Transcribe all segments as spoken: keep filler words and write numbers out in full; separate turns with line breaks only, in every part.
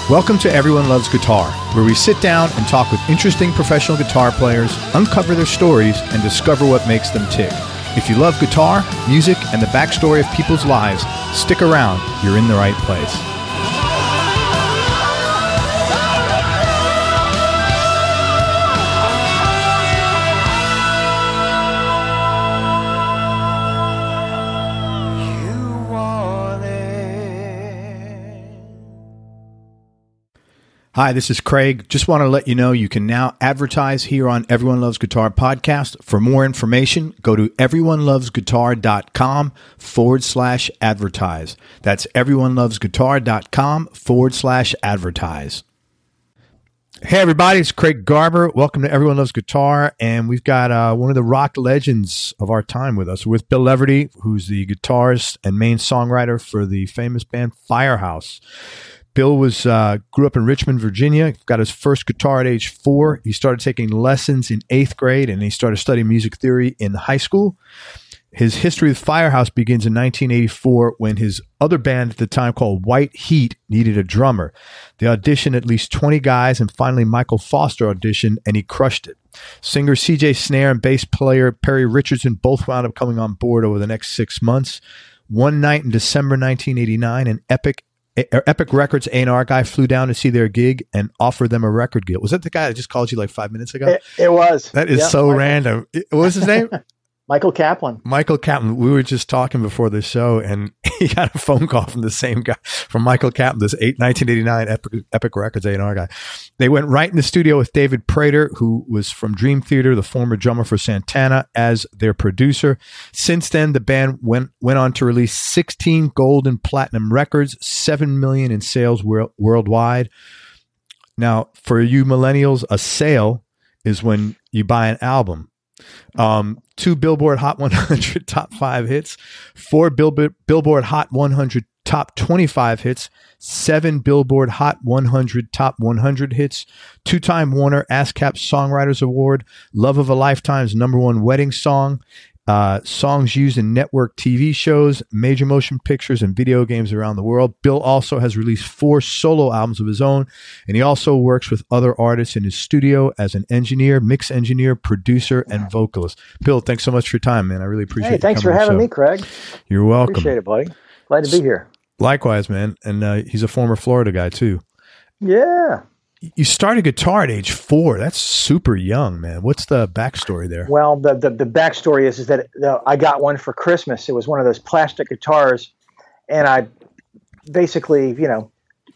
Welcome to Everyone Loves Guitar, where we sit down and talk with interesting professional guitar players, uncover their stories, and discover what makes them tick. If you love guitar, music, and the backstory of people's lives, stick around. You're in the right place. Hi, this is Craig. Just want to let you know you can now advertise here on Everyone Loves Guitar podcast. For more information, go to everyonelovesguitar.com forward slash advertise. That's everyonelovesguitar.com forward slash advertise. Hey, everybody, it's Craig Garber. Welcome to Everyone Loves Guitar. And we've got uh, one of the rock legends of our time with us. We're with Bill Leverty, who's the guitarist and main songwriter for the famous band Firehouse. Bill was uh, grew up in Richmond, Virginia, got his first guitar at age four. He started taking lessons in eighth grade, and he started studying music theory in high school. His history with Firehouse begins in nineteen eighty-four when his other band at the time called White Heat needed a drummer. They auditioned at least twenty guys, and finally Michael Foster auditioned, and he crushed it. Singer C J Snare and bass player Perry Richardson both wound up coming on board over the next six months. One night in December nineteen eighty-nine, an Epic Epic Records A and R guy flew down to see their gig and offered them a record deal. Was that the guy that just called you like five minutes ago?
It, it was.
That is
yep,
so
Michael.
random. What was his name?
Michael Kaplan.
Michael Kaplan. We were just talking before the show, and he got a phone call from the same guy, from Michael Kaplan, this nineteen eighty-nine Epic, Epic Records A and R guy. They went right in the studio with David Prater, who was from Dream Theater, the former drummer for Santana, as their producer. Since then, the band went went on to release sixteen gold and platinum records, seven million in sales wor- worldwide. Now, for you millennials, a sale is when you buy an album. Um, two Billboard Hot one hundred top five hits, four Billboard, Billboard Hot one hundred top twenty-five hits, seven Billboard Hot one hundred top one hundred hits, two-time Warner ASCAP Songwriters Award, Love of a Lifetime's number one wedding song, uh, songs used in network T V shows, major motion pictures, and video games around the world. Bill also has released four solo albums of his own, and he also works with other artists in his studio as an engineer, mix engineer, producer, and vocalist. Bill, thanks so much for your time, man. I really appreciate it.
Hey, thanks for having me, Craig.
You're welcome.
Appreciate it, buddy. Glad to be here.
Likewise, man. And uh, he's a former Florida guy, too.
Yeah.
You started guitar at age four. That's super young, man. What's the backstory there?
Well, the the, the backstory is, is that uh, I got one for Christmas. It was one of those plastic guitars, and I basically, you know,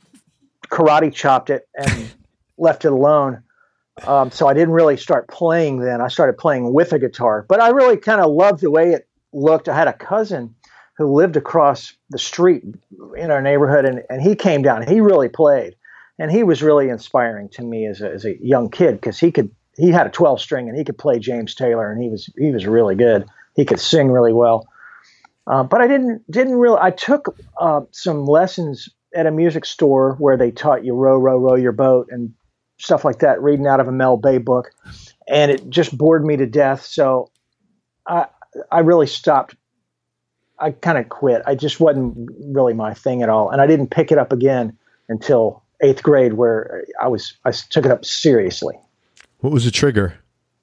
karate chopped it and left it alone. Um, so I didn't really start playing then. I started playing with a guitar. But I really kind of loved the way it looked. I had a cousin who lived across the street in our neighborhood, and, and he came down. He really played. And he was really inspiring to me as a, as a young kid because he could he had a twelve string and he could play James Taylor, and he was he was really good. He could sing really well. Uh, but I didn't didn't really. I took uh, some lessons at a music store where they taught you row row row your boat and stuff like that, reading out of a Mel Bay book, and it just bored me to death. So I I really stopped. I kind of quit. I just wasn't really my thing at all, and I didn't pick it up again until eighth grade, where I was, I took it up seriously.
What was the trigger?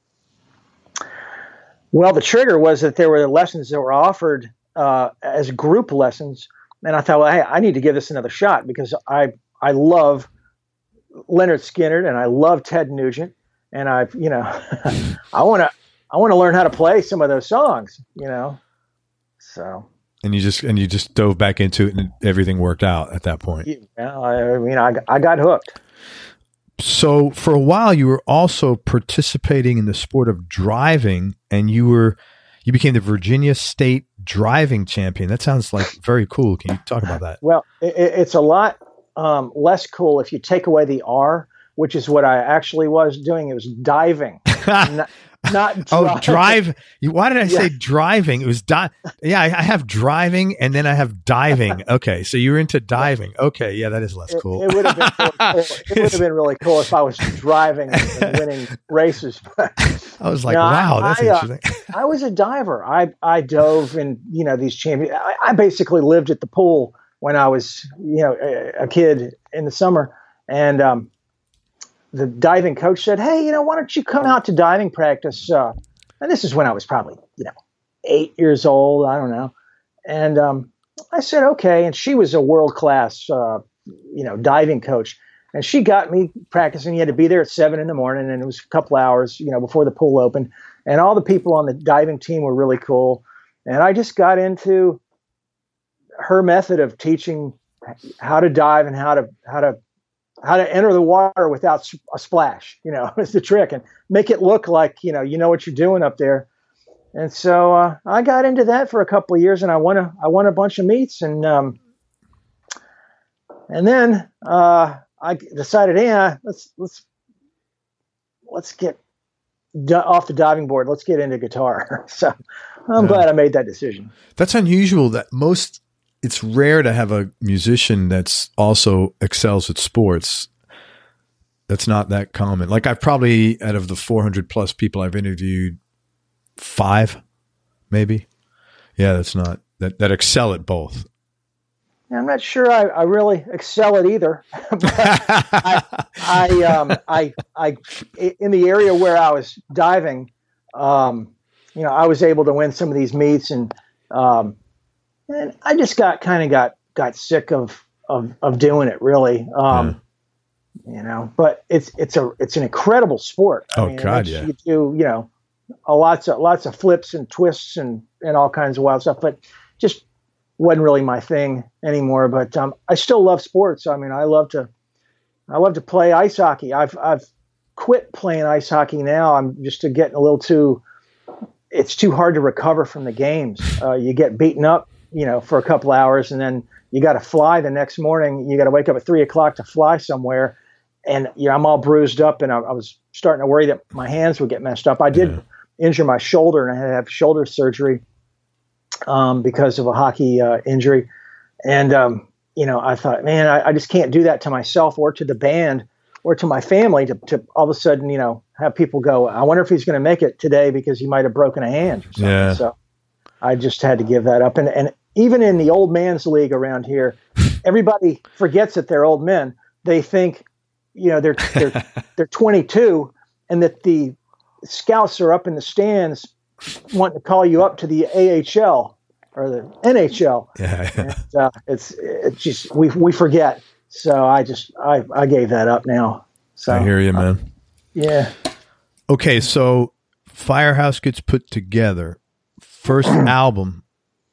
Well, the trigger was that there were lessons that were offered uh, as group lessons. And I thought, well, hey, I need to give this another shot because I, I love Leonard Skinner and I love Ted Nugent. And I, you know, I want to, I want to learn how to play some of those songs, you know? So.
And you just and you just dove back into it, and everything worked out at that point.
Yeah, I mean, I I got hooked.
So for a while, you were also participating in the sport of driving, and you were you became the Virginia State driving champion. That sounds like very cool. Can you talk about that?
Well, it, it's a lot um, less cool if you take away the R, which is what I actually was doing. It was diving. Not, Not drive.
Oh, drive. Why did I say
Yeah.
driving? It was di- Yeah, I I have driving and then I have diving. Okay, so you're into diving. Okay, yeah, that is less
It,
cool.
it would have been really cool. It would have been really cool if I was driving and winning races.
I was like,
No,
wow,
I-
that's
I, uh,
interesting.
I was a diver. I I dove in, you know, these champions. I, I basically lived at the pool when I was, you know, a, a kid in the summer, And um, the diving coach said, "Hey, you know, why don't you come out to diving practice?" Uh, and this is when I was probably, you know, eight years old. I don't know. And um, I said, "Okay." And she was a world class, uh, you know, diving coach. And she got me practicing. You had to be there at seven in the morning, and it was a couple hours, you know, before the pool opened. And all the people on the diving team were really cool. And I just got into her method of teaching how to dive and how to how to how to enter the water without a splash. You know, is the trick, and make it look like you know you know what you're doing up there. And so uh, I got into that for a couple of years, and I won a I won a bunch of meets, and um, and then. Uh, I decided, yeah, let's let's let's get d- off the diving board. Let's get into guitar. So I'm yeah. glad I made that decision.
That's unusual. That most it's rare to have a musician that's also excels at sports. That's not that common. Like I've probably out of the four hundred plus people I've interviewed, five, maybe. Yeah, that's not that that excel at both.
I'm not sure I, I really excel at either. But I, I, um, I, I, in the area where I was diving, um, you know, I was able to win some of these meets, and um, and I just got kind of got got sick of of of doing it. Really, um, yeah. you know. But it's it's a it's an incredible sport. I
oh
mean,
God, yeah.
You do you know, a lots of lots of flips and twists and and all kinds of wild stuff, but just wasn't really my thing anymore, but um, I still love sports. I mean, I love to, I love to play ice hockey. I've I've quit playing ice hockey now. I'm just getting a little too. It's too hard to recover from the games. Uh, you get beaten up, you know, for a couple hours, and then you got to fly the next morning. You got to wake up at three o'clock to fly somewhere, and you know, I'm all bruised up, and I, I was starting to worry that my hands would get messed up. I did yeah. injure my shoulder, and I had to have shoulder surgery. Um, because of a hockey uh, injury. And, um, you know, I thought, man, I, I just can't do that to myself or to the band or to my family to, to all of a sudden, you know, have people go, I wonder if he's going to make it today because he might have broken a hand or something. Yeah. So I just had to give that up. And, and even in the old man's league around here, everybody forgets that they're old men. They think, you know, they're, they're, they're twenty-two and that the scouts are up in the stands wanting to call you up to the A H L or the N H L.
Yeah, yeah.
And, uh, it's it's just we we forget. So I just I, I gave that up now. So
I hear you, man.
Uh, yeah.
Okay, so Firehouse gets put together. First album,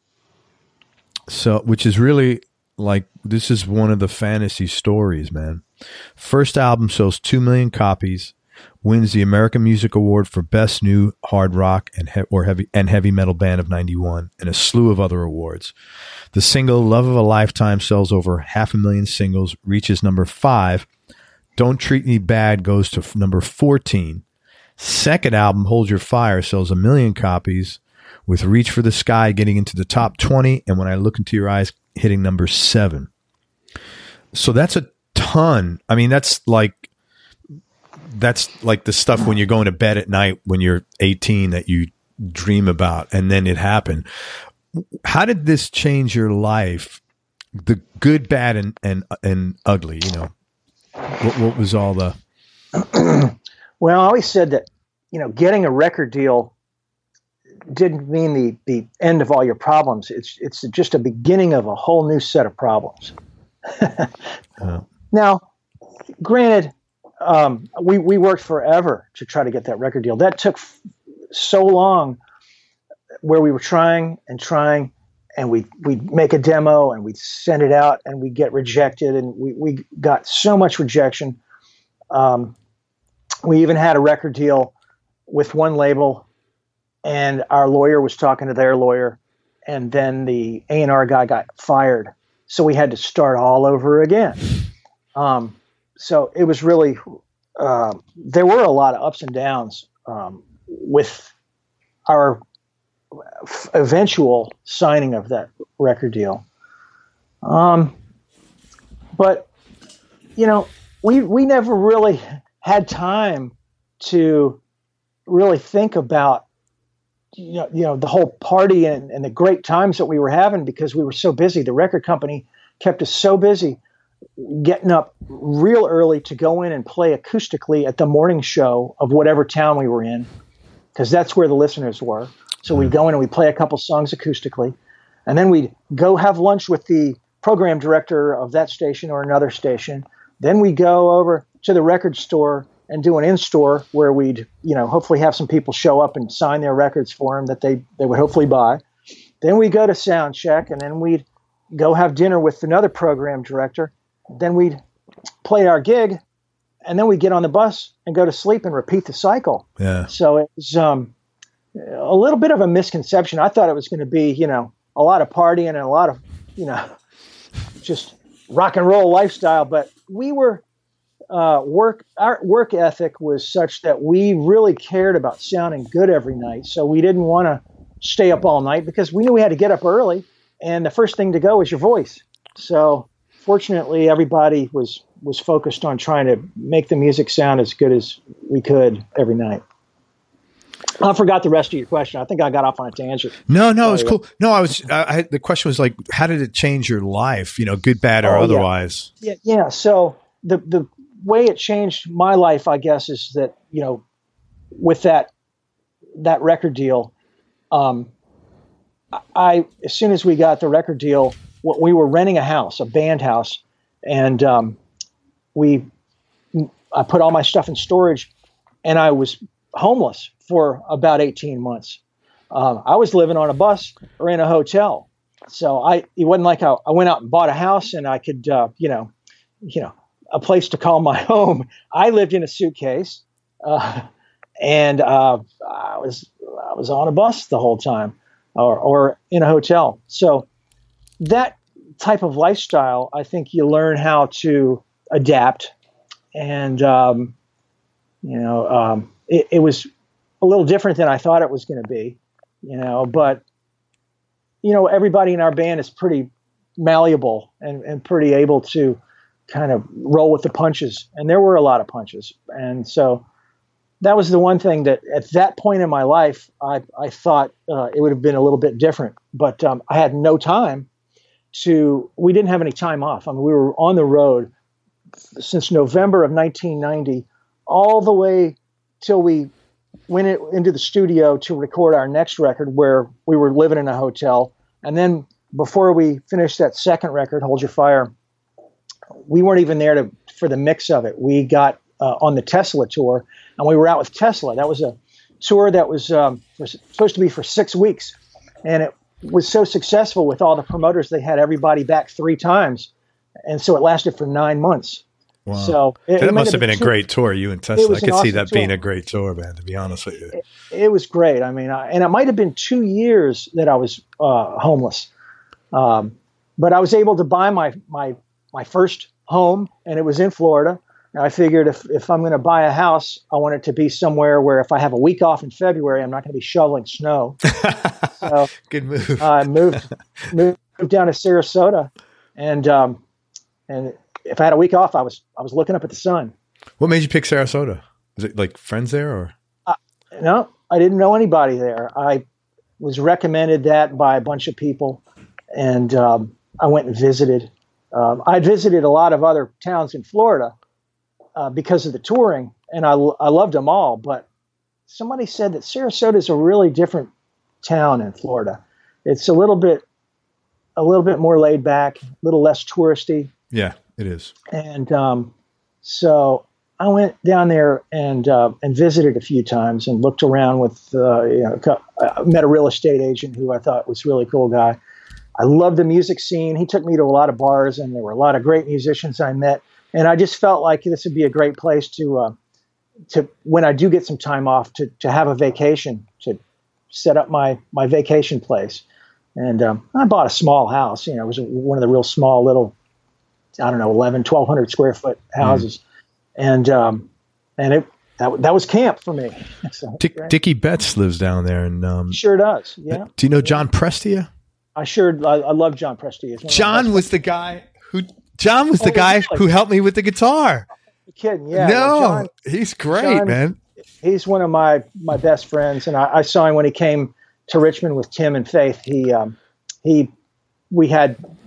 so which is really like this is one of the fantasy stories, man. First album sells two million copies. Wins the American Music Award for Best New Hard Rock and he- or heavy and Heavy Metal Band of ninety-one, and a slew of other awards. The single "Love of a Lifetime" sells over half a million singles, reaches number five. "Don't Treat Me Bad" goes to f- number fourteen. Second album, "Hold Your Fire," sells a million copies, with "Reach for the Sky" getting into the top twenty, and "When I Look Into Your Eyes" hitting number seven. So that's a ton. I mean, that's like. That's like the stuff when you're going to bed at night when you're eighteen that you dream about, and then it happened. How did this change your life? The good, bad, and and, and ugly, you know, what, what was all the...
Well, I always said that, you know, getting a record deal didn't mean the, the end of all your problems. It's, it's just a beginning of a whole new set of problems. uh. Now, granted, Um, we, we worked forever to try to get that record deal. That took f- so long where we were trying and trying and we, we'd make a demo and we'd send it out and we'd get rejected. And we, we got so much rejection. Um, we even had a record deal with one label and our lawyer was talking to their lawyer and then the A and R guy got fired. So we had to start all over again. Um, So it was really, uh, there were a lot of ups and downs um, with our f- eventual signing of that record deal. Um, but, you know, we we never really had time to really think about, you know, you know the whole party and, and the great times that we were having because we were so busy. The record company kept us so busy. getting up real early to go in and play acoustically at the morning show of whatever town we were in, because that's where the listeners were. So we'd go in and we'd play a couple songs acoustically, and then we'd go have lunch with the program director of that station or another station. Then we'd go over to the record store and do an in-store where we'd, you know, hopefully have some people show up and sign their records for them that they, they would hopefully buy. Then we'd go to sound check, and then we'd go have dinner with another program director. Then we'd play our gig, and then we'd get on the bus and go to sleep and repeat the cycle.
Yeah.
So it was um, a little bit of a misconception. I thought it was going to be, you know, a lot of partying and a lot of, you know, just rock and roll lifestyle. But we were uh, work. Our work ethic was such that we really cared about sounding good every night. So we didn't want to stay up all night because we knew we had to get up early, and the first thing to go is your voice. So fortunately, everybody was was focused on trying to make the music sound as good as we could every night. I forgot the rest of your question. I think I got off on a tangent.
No, no, it was cool. No, I was. I, I, the question was like, how did it change your life? You know, good, bad, or
oh,
otherwise.
Yeah. yeah, yeah. So the the way it changed my life, I guess, is that, you know, with that that record deal, um, I as soon as we got the record deal, we were renting a house, a band house, and um, we I put all my stuff in storage, and I was homeless for about eighteen months. Um, I was living on a bus or in a hotel. So I, it wasn't like I, I went out and bought a house and I could, uh, you know, you know, a place to call my home. I lived in a suitcase, uh, and uh, I was, I was on a bus the whole time, or, or in a hotel. So that type of lifestyle, I think you learn how to adapt, and um, you know, um, it, it was a little different than I thought it was going to be, you know, but, you know, everybody in our band is pretty malleable and, and pretty able to kind of roll with the punches. And there were a lot of punches. And so that was the one thing that at that point in my life, I, I thought uh, it would have been a little bit different, but um, I had no time to, we didn't have any time off. I mean, we were on the road since November of nineteen ninety, all the way till we went it, into the studio to record our next record, where we were living in a hotel. And then before we finished that second record, Hold Your Fire, we weren't even there to for the mix of it. We got uh, on the Tesla tour, and we were out with Tesla. That was a tour that was, um, was supposed to be for six weeks. And it was so successful with all the promoters, they had everybody back three times. And so it lasted for nine months.
Wow.
So it,
that
it
must have been, been a
two,
great tour, you and Tesla. I could
awesome
see that
tour.
being a great tour, man, to be honest with you.
It, it was great. I mean, I, and it might have been two years that I was uh, homeless. Um, but I was able to buy my, my, my first home, and it was in Florida. And I figured if, if I'm going to buy a house, I want it to be somewhere where if I have a week off in February, I'm not going to be shoveling snow. So
good move.
I uh, moved, moved down to Sarasota, and, um, and if I had a week off, I was I was looking up at the sun.
What made you pick Sarasota? Is it like friends there, or?
Uh, no, I didn't know anybody there. I was recommended that by a bunch of people, and um, I went and visited. Um, I'd visited a lot of other towns in Florida uh, because of the touring, and I, I loved them all. But somebody said that Sarasota is a really different town in Florida. It's a little bit a little bit more laid back, a little less touristy.
Yeah. It is.
And um, so I went down there and uh, and visited a few times and looked around with, uh, you know, I met a real estate agent who I thought was a really cool guy. I loved the music scene. He took me to a lot of bars, and there were a lot of great musicians I met. And I just felt like this would be a great place to, uh, to when I do get some time off, to to have a vacation, to set up my, my vacation place. And um, I bought a small house. You know, it was one of the real small little, I don't know, eleven, twelve hundred square foot houses. Mm. And, um, and it, that, that was camp for me. So,
Dick,
right?
Dickie Betts lives down there. And, um,
sure does. Yeah.
Do you know John Prestia?
I sure, I, I love John Prestia.
John was the guy who, John was the
oh,
guy
really?
who helped me with the guitar.
You're kidding. Yeah.
No,
well, John,
he's great,
John,
man.
He's one of my, my best friends. And I, I saw him when he came to Richmond with Tim and Faith. He, um, he, we had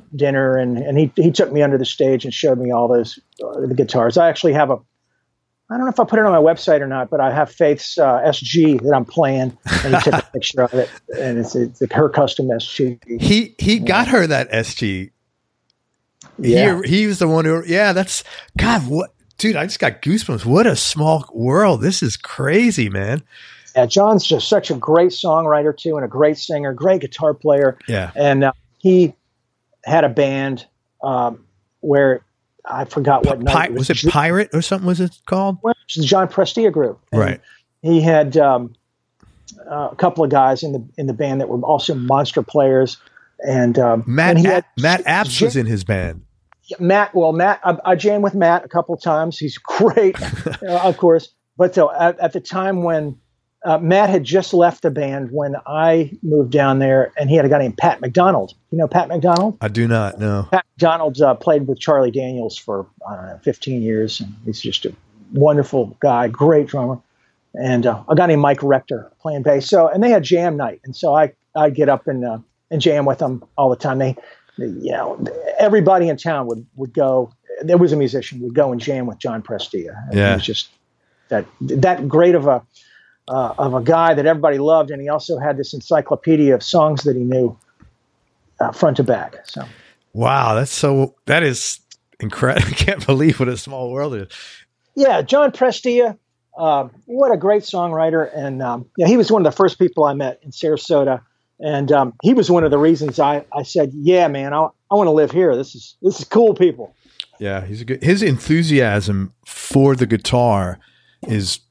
dinner, and, and he he took me under the stage and showed me all those uh, the guitars. I actually have a, I don't know if I put it on my website or not, but I have Faith's uh, S G that I'm playing, and he took a picture of it, and it's, it's her custom S G.
He he yeah. got her that S G. Yeah, he, he was the one who. Yeah, that's God. What, dude? I just got goosebumps. What a small world. This is crazy, man.
Yeah, John's just such a great songwriter too, and a great singer, great guitar player.
Yeah,
and uh, he had a band um, where I forgot what
P-
night
Pi-
it
was. Was it Pirate or something? Was it called?
Well, it was the John Prestia group. And
right.
He had um, uh, a couple of guys in the in the band that were also monster players, and um,
Matt
and he
A-
had,
Matt Apps
Jam-
was in his band.
Matt, well, Matt, I, I jammed with Matt a couple of times. He's great, uh, of course. But so at, at the time when uh, Matt had just left the band when I moved down there, and he had a guy named Pat McDonald. You know Pat McDonald?
I do not know.
Pat McDonald uh, played with Charlie Daniels for, I don't know, fifteen years. And he's just a wonderful guy, great drummer. And uh, a guy named Mike Rector playing bass. So, and they had jam night. And so I, I'd get up and, uh, and jam with them all the time. They, they, you know, everybody in town would, would go, there was a musician, would go and jam with John Prestia. And
yeah.
He was just that, that great of a, uh, of a guy that everybody loved. And he also had this encyclopedia of songs that he knew uh, front to back. So.
Wow. That's so, that is incredible. I can't believe what a small world it is.
Yeah. John Prestia, uh, what a great songwriter. And um, yeah, he was one of the first people I met in Sarasota. And um, he was one of the reasons I, I said, yeah, man, I, I want to live here. This is, this is cool people.
Yeah. He's a good, his enthusiasm for the guitar is,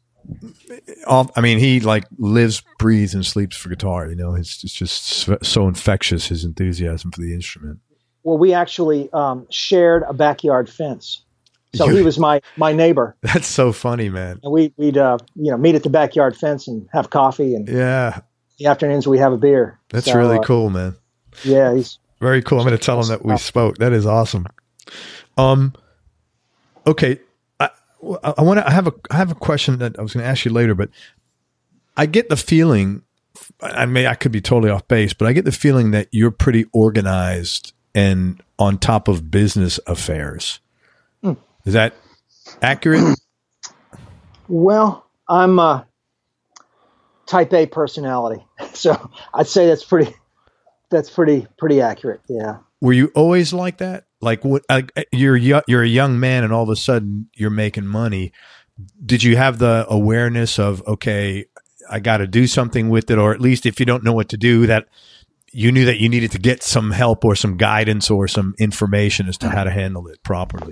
I mean, he like lives, breathes, and sleeps for guitar. You know, it's, it's just so infectious, his enthusiasm for the instrument.
Well, we actually um, shared a backyard fence. So he was my, my neighbor.
That's so funny, man.
And we, we'd, uh, you know, meet at the backyard fence and have coffee. And
yeah,
the afternoons we have a beer.
That's
so,
really
uh,
cool, man.
Yeah. He's
very cool. I'm going to tell him that we spoke. That is awesome. Um, okay. I, I want to, I have a, I have a question that I was going to ask you later, but I get the feeling, I mean, I could be totally off base, but I get the feeling that you're pretty organized and on top of business affairs. Mm. Is that accurate?
Well, I'm a type A personality, so I'd say that's pretty, that's pretty, pretty accurate. Yeah.
Were you always like that? Like what? Like you're you're a young man, and all of a sudden you're making money. Did you have the awareness of, okay, I got to do something with it, or at least if you don't know what to do, that you knew that you needed to get some help or some guidance or some information as to how to handle it properly?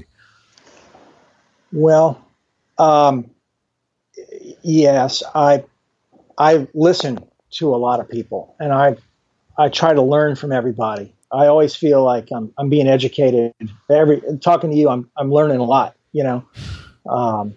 Well, um, yes, I I listen to a lot of people, and I I try to learn from everybody. I always feel like I'm I'm being educated. Every talking to you, I'm I'm learning a lot, you know. Um,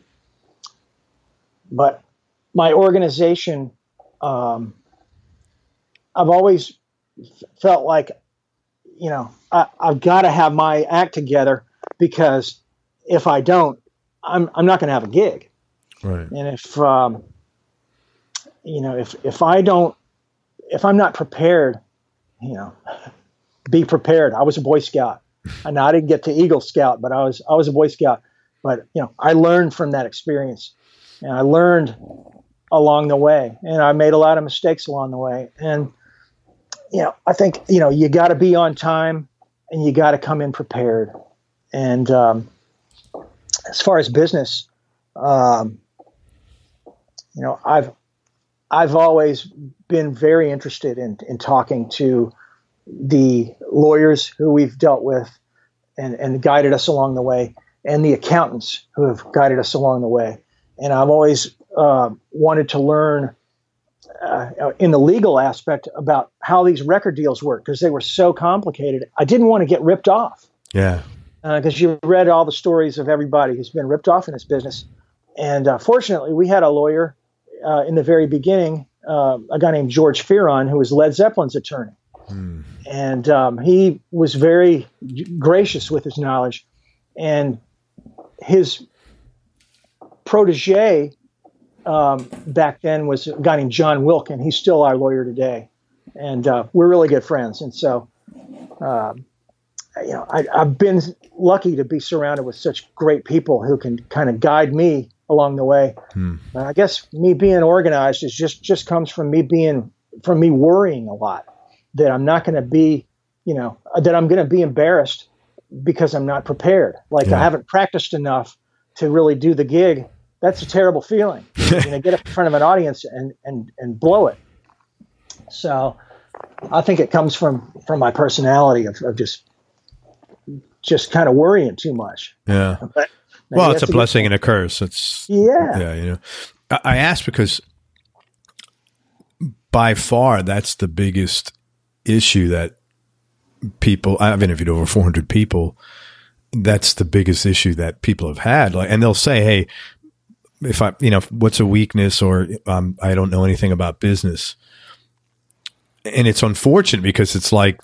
but my organization, um, I've always felt like, you know, I, I've got to have my act together, because if I don't, I'm I'm not going to have a gig.
Right.
And if um, you know, if if I don't, if I'm not prepared, you know. Be prepared. I was a Boy Scout. I know I didn't get to Eagle Scout, but I was I was a Boy Scout. But you know, I learned from that experience, and I learned along the way, and I made a lot of mistakes along the way. And you know, I think you know you got to be on time, and you got to come in prepared. And um, as far as business, um, you know, I've I've always been very interested in in talking to the lawyers who we've dealt with and, and guided us along the way, and the accountants who have guided us along the way. And I've always uh, wanted to learn uh, in the legal aspect about how these record deals work, because they were so complicated. I didn't want to get ripped off.
Yeah.
Because uh, you read all the stories of everybody who's been ripped off in this business. And uh, fortunately, we had a lawyer uh, in the very beginning, uh, a guy named George Fearon, who was Led Zeppelin's attorney. Hmm. And um, he was very gracious with his knowledge. And his protege um, back then was a guy named John Wilk, and he's still our lawyer today. And uh, we're really good friends. And so um, you know, I, I've been lucky to be surrounded with such great people who can kind of guide me along the way. Hmm. And I guess me being organized is just, just comes from me being, from me worrying a lot that I'm not going to be, you know, that I'm going to be embarrassed because I'm not prepared. Like yeah. I haven't practiced enough to really do the gig. That's a terrible feeling. You know, get up in front of an audience and, and, and blow it. So I think it comes from, from my personality of, of just, just kind of worrying too much.
Yeah. But well, it's a blessing and a curse. It's
yeah.
Yeah. You know, I, I asked because by far that's the biggest issue that people, I've interviewed over four hundred people. That's the biggest issue that people have had. Like, and they'll say, hey, if I, you know, what's a weakness or um, I don't know anything about business. And it's unfortunate because it's like,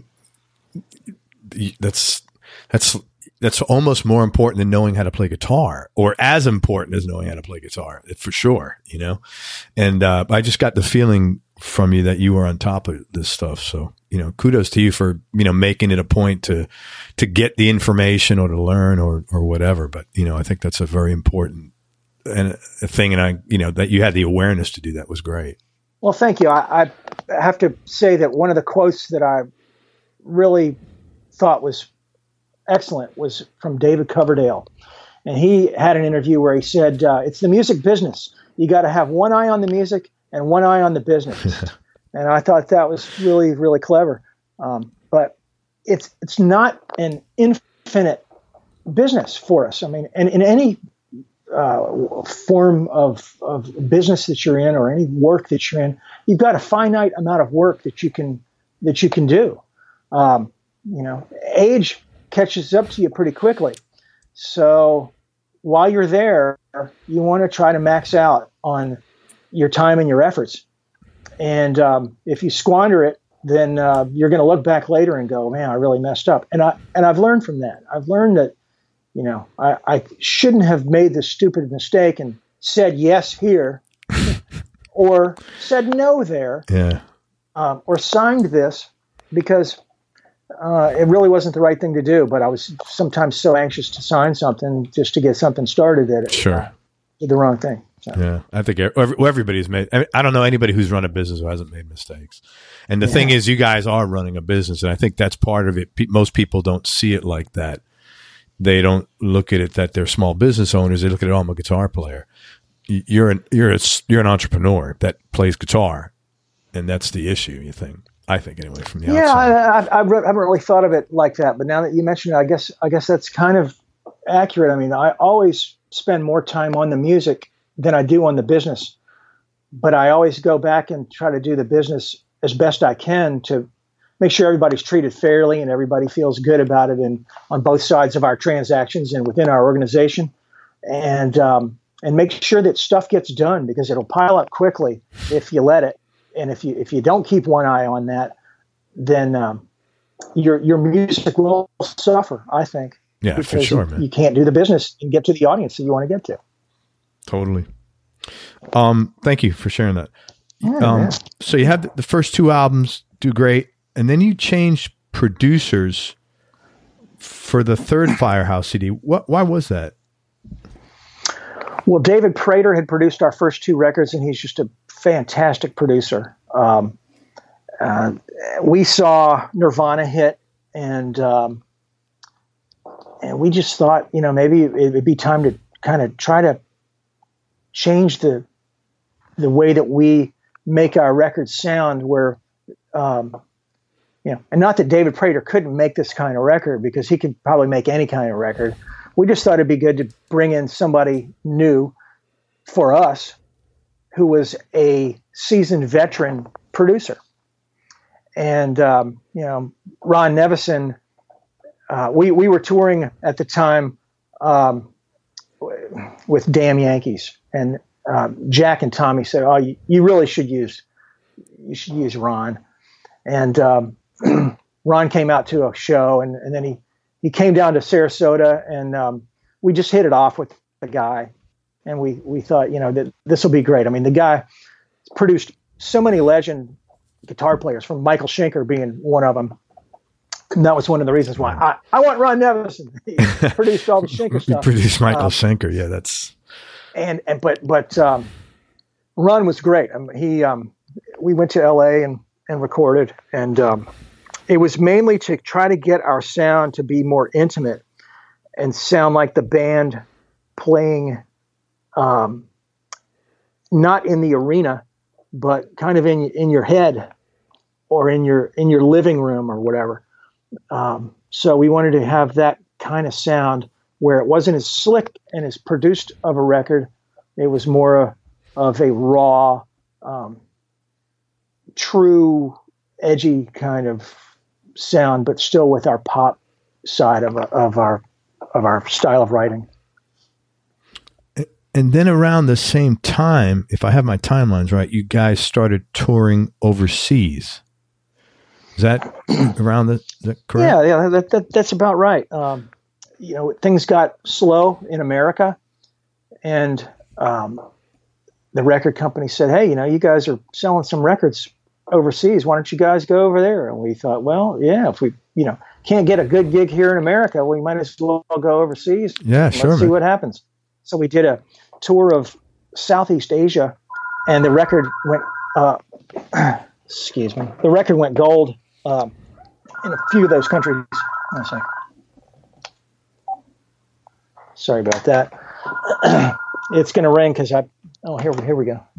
that's, that's, that's almost more important than knowing how to play guitar, or as important as knowing how to play guitar, for sure, you know? And, uh, I just got the feeling from you that you were on top of this stuff. So, you know, kudos to you for, you know, making it a point to, to get the information or to learn or, or whatever. But, you know, I think that's a very important and a thing. And I, you know, that you had the awareness to do that was great.
Well, thank you. I, I have to say that one of the quotes that I really thought was excellent was from David Coverdale. And he had an interview where he said, uh, it's the music business. You got to have one eye on the music and one eye on the business. And I thought that was really, really clever. Um, but it's it's not an infinite business for us. I mean, and in any uh, form of, of business that you're in or any work that you're in, you've got a finite amount of work that you can that you can do. Um, you know, age catches up to you pretty quickly. So while you're there, you want to try to max out on your time and your efforts. And um, if you squander it, then uh, you're going to look back later and go, man, I really messed up. And I and I've learned from that. I've learned that, you know, I, I shouldn't have made this stupid mistake and said yes here or said no there
yeah.
um, or signed this because Uh, it really wasn't the right thing to do, but I was sometimes so anxious to sign something just to get something started that it
sure.
uh, did the wrong thing. So.
Yeah, I think everybody's made. I, mean, I don't know anybody who's run a business who hasn't made mistakes. And the yeah. thing is, you guys are running a business, and I think that's part of it. Pe- most people don't see it like that. They don't look at it that they're small business owners. They look at it, oh, I'm a guitar player. You're an you're a, you're an entrepreneur that plays guitar, and that's the issue. You think. I think anyway, from the
yeah,
outside.
Yeah, I, I, I haven't really thought of it like that, but now that you mention it, I guess I guess that's kind of accurate. I mean, I always spend more time on the music than I do on the business, but I always go back and try to do the business as best I can to make sure everybody's treated fairly and everybody feels good about it, and on both sides of our transactions and within our organization, and um, and make sure that stuff gets done because it'll pile up quickly if you let it. And if you if you don't keep one eye on that, then um, your your music will suffer, I think.
Yeah, for sure,
you,
man.
You can't do the business and get to the audience that you want to get to.
Totally. Um, thank you for sharing that.
Yeah,
um,
yeah.
So you had the first two albums do great, and then you changed producers for the third Firehouse C D. What? Why was that?
Well, David Prater had produced our first two records, and he's just a fantastic producer. Um, uh, we saw Nirvana hit, and um, and we just thought, you know, maybe it would be time to kind of try to change the the way that we make our records sound. Where, um, you know, and not that David Prater couldn't make this kind of record because he could probably make any kind of record. We just thought it'd be good to bring in somebody new for us who was a seasoned veteran producer. And, um, you know, Ron Nevison, uh, we, we were touring at the time um, with Damn Yankees. And uh, Jack and Tommy said, oh, you, you really should use, you should use Ron. And um, Ron came out to a show, and, and then he, he came down to Sarasota, and um, we just hit it off with the guy. And we, we thought, you know, that this will be great. I mean, the guy produced so many legend guitar players, from Michael Schenker being one of them. And that was one of the reasons why I, I want Ron Nevison. He produced all the Schenker stuff.
He produced Michael
um,
Schenker. Yeah, that's
and and but but um, Ron was great. I mean, he um, we went to L A and and recorded, and um, it was mainly to try to get our sound to be more intimate and sound like the band playing, um, not in the arena, but kind of in in your head or in your in your living room or whatever. Um, so we wanted to have that kind of sound where it wasn't as slick and as produced of a record. It was more of a raw, um, true, edgy kind of sound, but still with our pop side of of our of our style of writing.
And then around the same time, if I have my timelines right, you guys started touring overseas. Is that around the, the correct?
Yeah, yeah, that, that, that's about right. Um, you know, things got slow in America, and um, the record company said, "Hey, you know, you guys are selling some records overseas. Why don't you guys go over there?" And we thought, well, yeah, if we, you know, can't get a good gig here in America, we might as well go overseas.
Yeah, sure.
Let's see what happens. So we did a tour of Southeast Asia, and the record went. Uh, excuse me. The record went gold. Um, in a few of those countries. One second. Sorry about that. It's going to ring because I. Oh, here, here we go.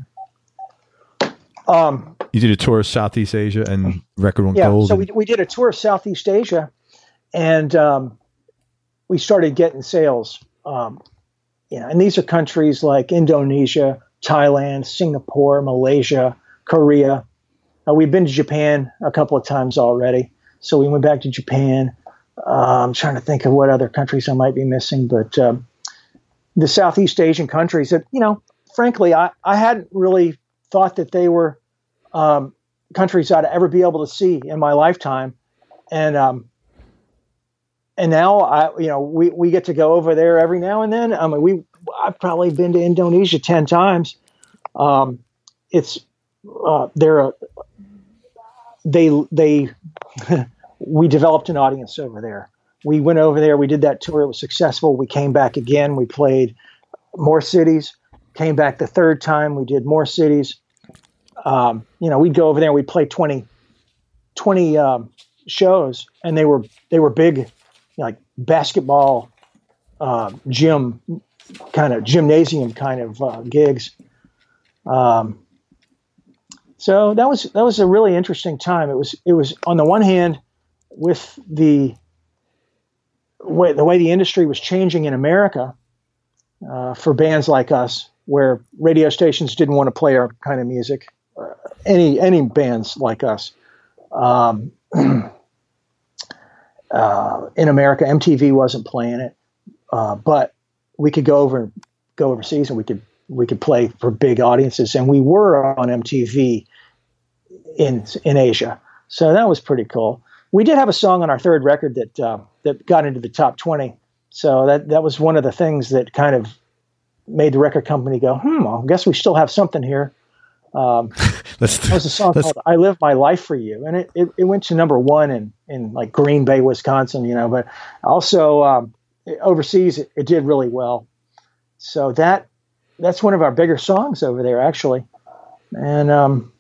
Um,
you did a tour of Southeast Asia and record went
yeah,
gold.
so we we did a tour of Southeast Asia, and um, we started getting sales. Um, yeah, and these are countries like Indonesia, Thailand, Singapore, Malaysia, Korea. Uh, we've been to Japan a couple of times already, so we went back to Japan. Uh, I'm trying to think of what other countries I might be missing, but um, the Southeast Asian countries that, you know, frankly, I, I hadn't really thought that they were um, countries I'd ever be able to see in my lifetime, and um, and now I, you know, we, we get to go over there every now and then. I mean, we I've probably been to Indonesia ten times. Um, it's uh, they're a They, they, we developed an audience over there. We went over there. We did that tour. It was successful. We came back again. We played more cities. Came back the third time. We did more cities. Um, you know, we'd go over there. We'd play twenty, twenty um, shows, and they were they were big, you know, like basketball, uh, gym, kind of gymnasium kind of uh, gigs. Um, So that was that was a really interesting time. It was it was on the one hand, with the way the way the industry was changing in America uh, for bands like us, where radio stations didn't want to play our kind of music, uh, any any bands like us. Um, uh, in America, M T V wasn't playing it, uh, but we could go over and go overseas, and we could we could play for big audiences, and we were on M T V in in Asia. So that was pretty cool. We did have a song on our third record that uh, that got into the top twenty. So that that was one of the things that kind of made the record company go, hmm, I guess we still have something here. Um,
that
was a song called "I Live My Life for You," and it, it, it went to number one in in like Green Bay, Wisconsin, you know. But also um, overseas, it, it did really well. So that that's one of our bigger songs over there, actually. And um,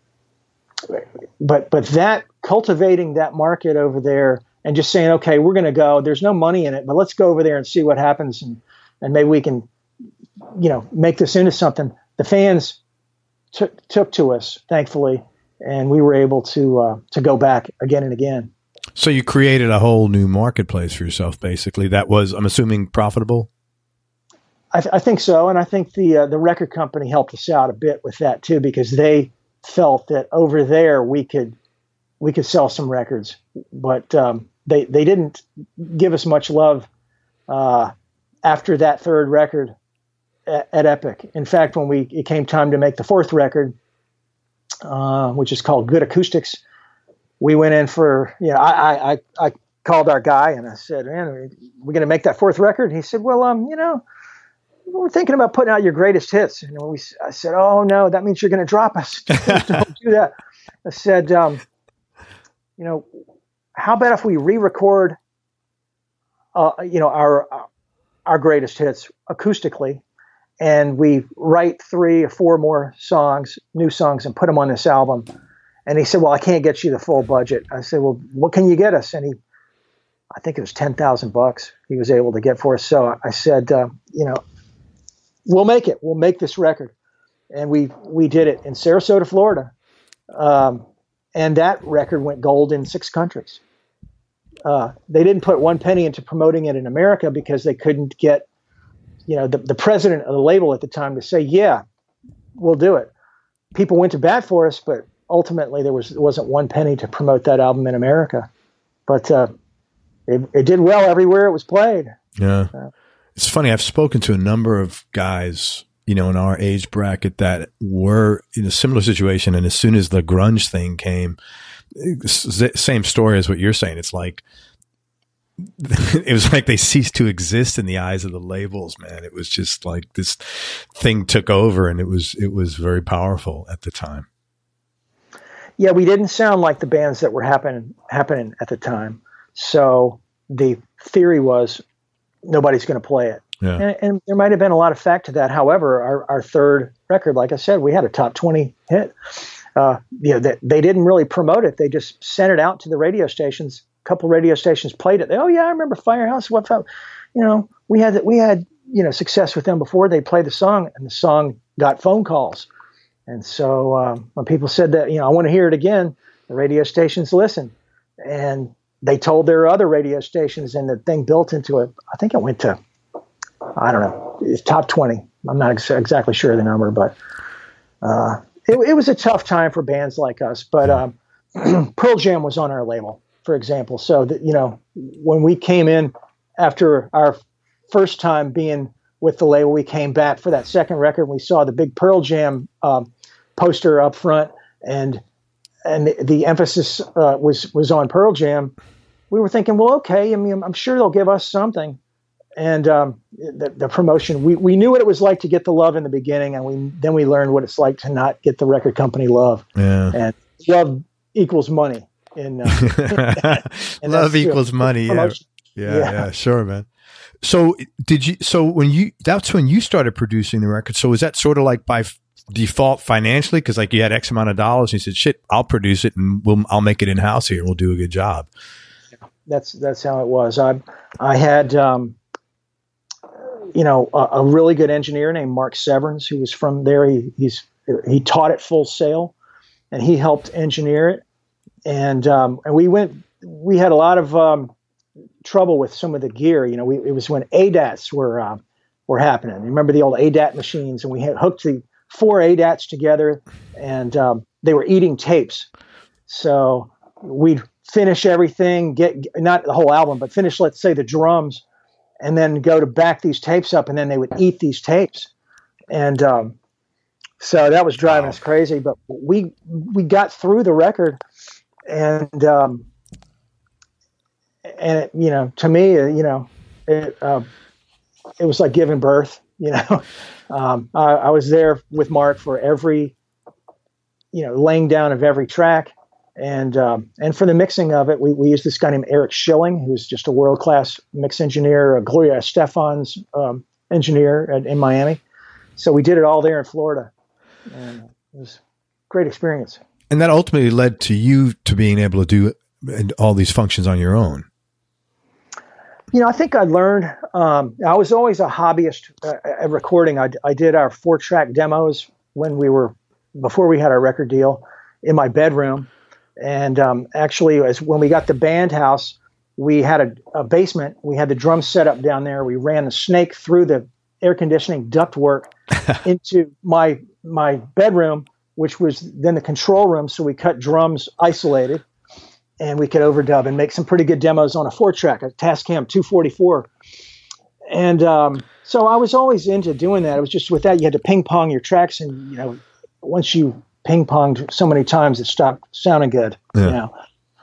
but but that cultivating that market over there and just saying, okay, we're going to go. There's no money in it, but let's go over there and see what happens, and and maybe we can, you know, make this into something. The fans took took to us, thankfully, and we were able to uh, to go back again and again.
So you created a whole new marketplace for yourself, basically. That was, I'm assuming, profitable.
I, th- I think so, and I think the uh, the record company helped us out a bit with that too, because they felt that over there we could we could sell some records, but um, they they didn't give us much love uh, after that third record at, at Epic. In fact, when we it came time to make the fourth record, uh, which is called Good Acoustics, we went in for, you know, I I I called our guy and I said, man, are we going to make that fourth record? And he said, well, um, you know, we're thinking about putting out your greatest hits. And we, I said, oh no, that means you're going to drop us. Don't do that. I said, um, you know, how about if we re-record, uh, you know, our our greatest hits acoustically, and we write three or four more songs, new songs, and put them on this album. And he said, well, I can't get you the full budget. I said, well, what can you get us? And he, I think it was ten thousand bucks he was able to get for us. So I said, uh, you know, we'll make it. We'll make this record. And we, we did it in Sarasota, Florida. Um, and that record went gold in six countries. Uh, they didn't put one penny into promoting it in America because they couldn't get, you know, the, the president of the label at the time to say, yeah, we'll do it. People went to bat for us, but ultimately there was, wasn't one penny to promote that album in America. But uh, it, it did well everywhere it was played.
Yeah.
Uh,
it's funny. I've spoken to a number of guys, you know, in our age bracket that were in a similar situation. And as soon as the grunge thing came, same story as what you're saying. It's like, it was like they ceased to exist in the eyes of the labels, man. It was just like this thing took over, and it was, it was very powerful at the time.
Yeah. We didn't sound like the bands that were happening, happening at the time. So the theory was nobody's going to play it.
Yeah.
And, and there might've been a lot of fact to that. However, our, our third record, like I said, we had a top twenty hit. Uh, you know, they, they didn't really promote it. They just sent it out to the radio stations. A couple radio stations played it. They, oh yeah, I remember Firehouse. What, you know, we had we had you know success with them before they played the song, and the song got phone calls. And so um, when people said that, you know, I want to hear it again, the radio stations listened, and they told their other radio stations, and the thing built into it. I think it went to, I don't know, it's top twenty. I'm not ex- exactly sure of the number, but. Uh, It, it was a tough time for bands like us, but um, Pearl Jam was on our label, for example. So that, you know, when we came in after our first time being with the label, we came back for that second record. We saw the big Pearl Jam um, poster up front, and and the, the emphasis uh, was was on Pearl Jam. We were thinking, well, okay, I mean, I'm sure they'll give us something. And um, the, the promotion, we, we knew what it was like to get the love in the beginning, and we then we learned what it's like to not get the record company love.
Yeah.
And love equals money. In, uh, in
love equals money. Yeah. yeah. Yeah, yeah, sure, man. So did you? So when you, that's when you started producing the record. So was that sort of like by f- default financially, because like you had X amount of dollars, and you said, "Shit, I'll produce it, and we'll I'll make it in house here, and we'll do a good job."
That's that's how it was. I I had. Um, you know, a, a really good engineer named Mark Severns, who was from there. He, he's, he taught at Full Sail, and he helped engineer it. And, um, and we went, we had a lot of, um, trouble with some of the gear. You know, we, it was when A D A Ts were, uh, were happening. Remember the old A D A T machines, and we had hooked the four A D A Ts together, and, um, they were eating tapes. So we'd finish everything, get, not the whole album, but finish, let's say, the drums, and then go to back these tapes up, and then they would eat these tapes. And um, so that was driving wow. us crazy, but we we got through the record, and um, and it, you know, to me, you know, it uh, it was like giving birth. You know, um, I, I was there with Mark for every, you know, laying down of every track. And um, and for the mixing of it, we, we used this guy named Eric Schilling, who's just a world-class mix engineer, a Gloria Estefan's um, engineer at, in Miami. So we did it all there in Florida. And it was a great experience.
And that ultimately led to you to being able to do all these functions on your own.
You know, I think I learned, um, I was always a hobbyist uh, at recording. I, I did our four-track demos when we were, before we had our record deal, in my bedroom. And um, actually, as when we got the band house, we had a, a basement. We had the drums set up down there. We ran the snake through the air conditioning ductwork into my my bedroom, which was then the control room. So we cut drums isolated, and we could overdub and make some pretty good demos on a four track, a Tascam two forty-four. And um, so I was always into doing that. It was just with that, you had to ping pong your tracks, and you know, once you ping ponged so many times, it stopped sounding good. Yeah. You know,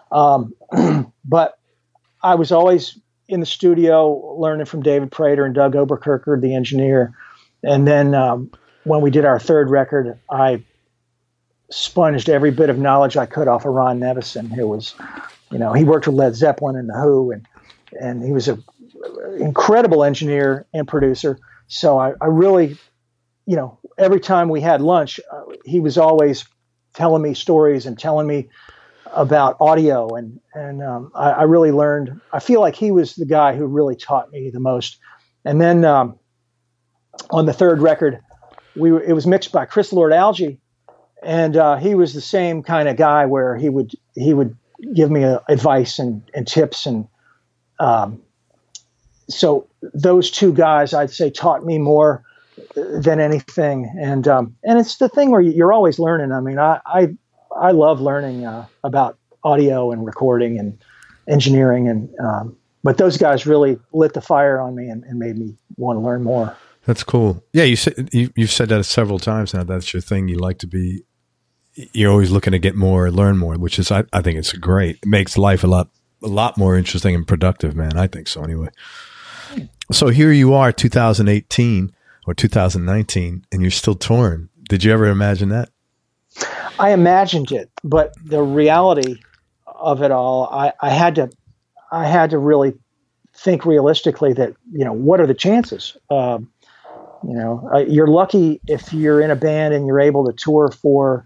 um, but I was always in the studio learning from David Prater and Doug Oberkirker, the engineer. And then um, when we did our third record, I sponged every bit of knowledge I could off of Ron Nevison, who was You know, he worked with Led Zeppelin and The Who, and and he was a incredible engineer and producer. So I, I really, you know, every time we had lunch, uh, he was always telling me stories and telling me about audio, and and um, I, I really learned. I feel like he was the guy who really taught me the most. And then um, on the third record, we were, it was mixed by Chris Lord-Alge, and uh, he was the same kind of guy where he would he would give me uh, advice and, and tips, and um, so those two guys, I'd say, taught me more than anything. And um, and it's the thing where you're always learning. I mean, I I, I love learning uh, about audio and recording and engineering, and um, but those guys really lit the fire on me and, and made me want to learn more.
That's cool. Yeah, you said you, you've said that several times now. That's your thing. You like to be. You're always looking to get more, learn more, which is I, I think it's great. It makes life a lot a lot more interesting and productive, man. I think so anyway. So here you are, two thousand eighteen or two thousand nineteen, and you're still touring. Did you ever imagine that?
I imagined it, but the reality of it all, I, I had to, I had to really think realistically that, you know, what are the chances? Um, you know, uh, you're lucky if you're in a band and you're able to tour for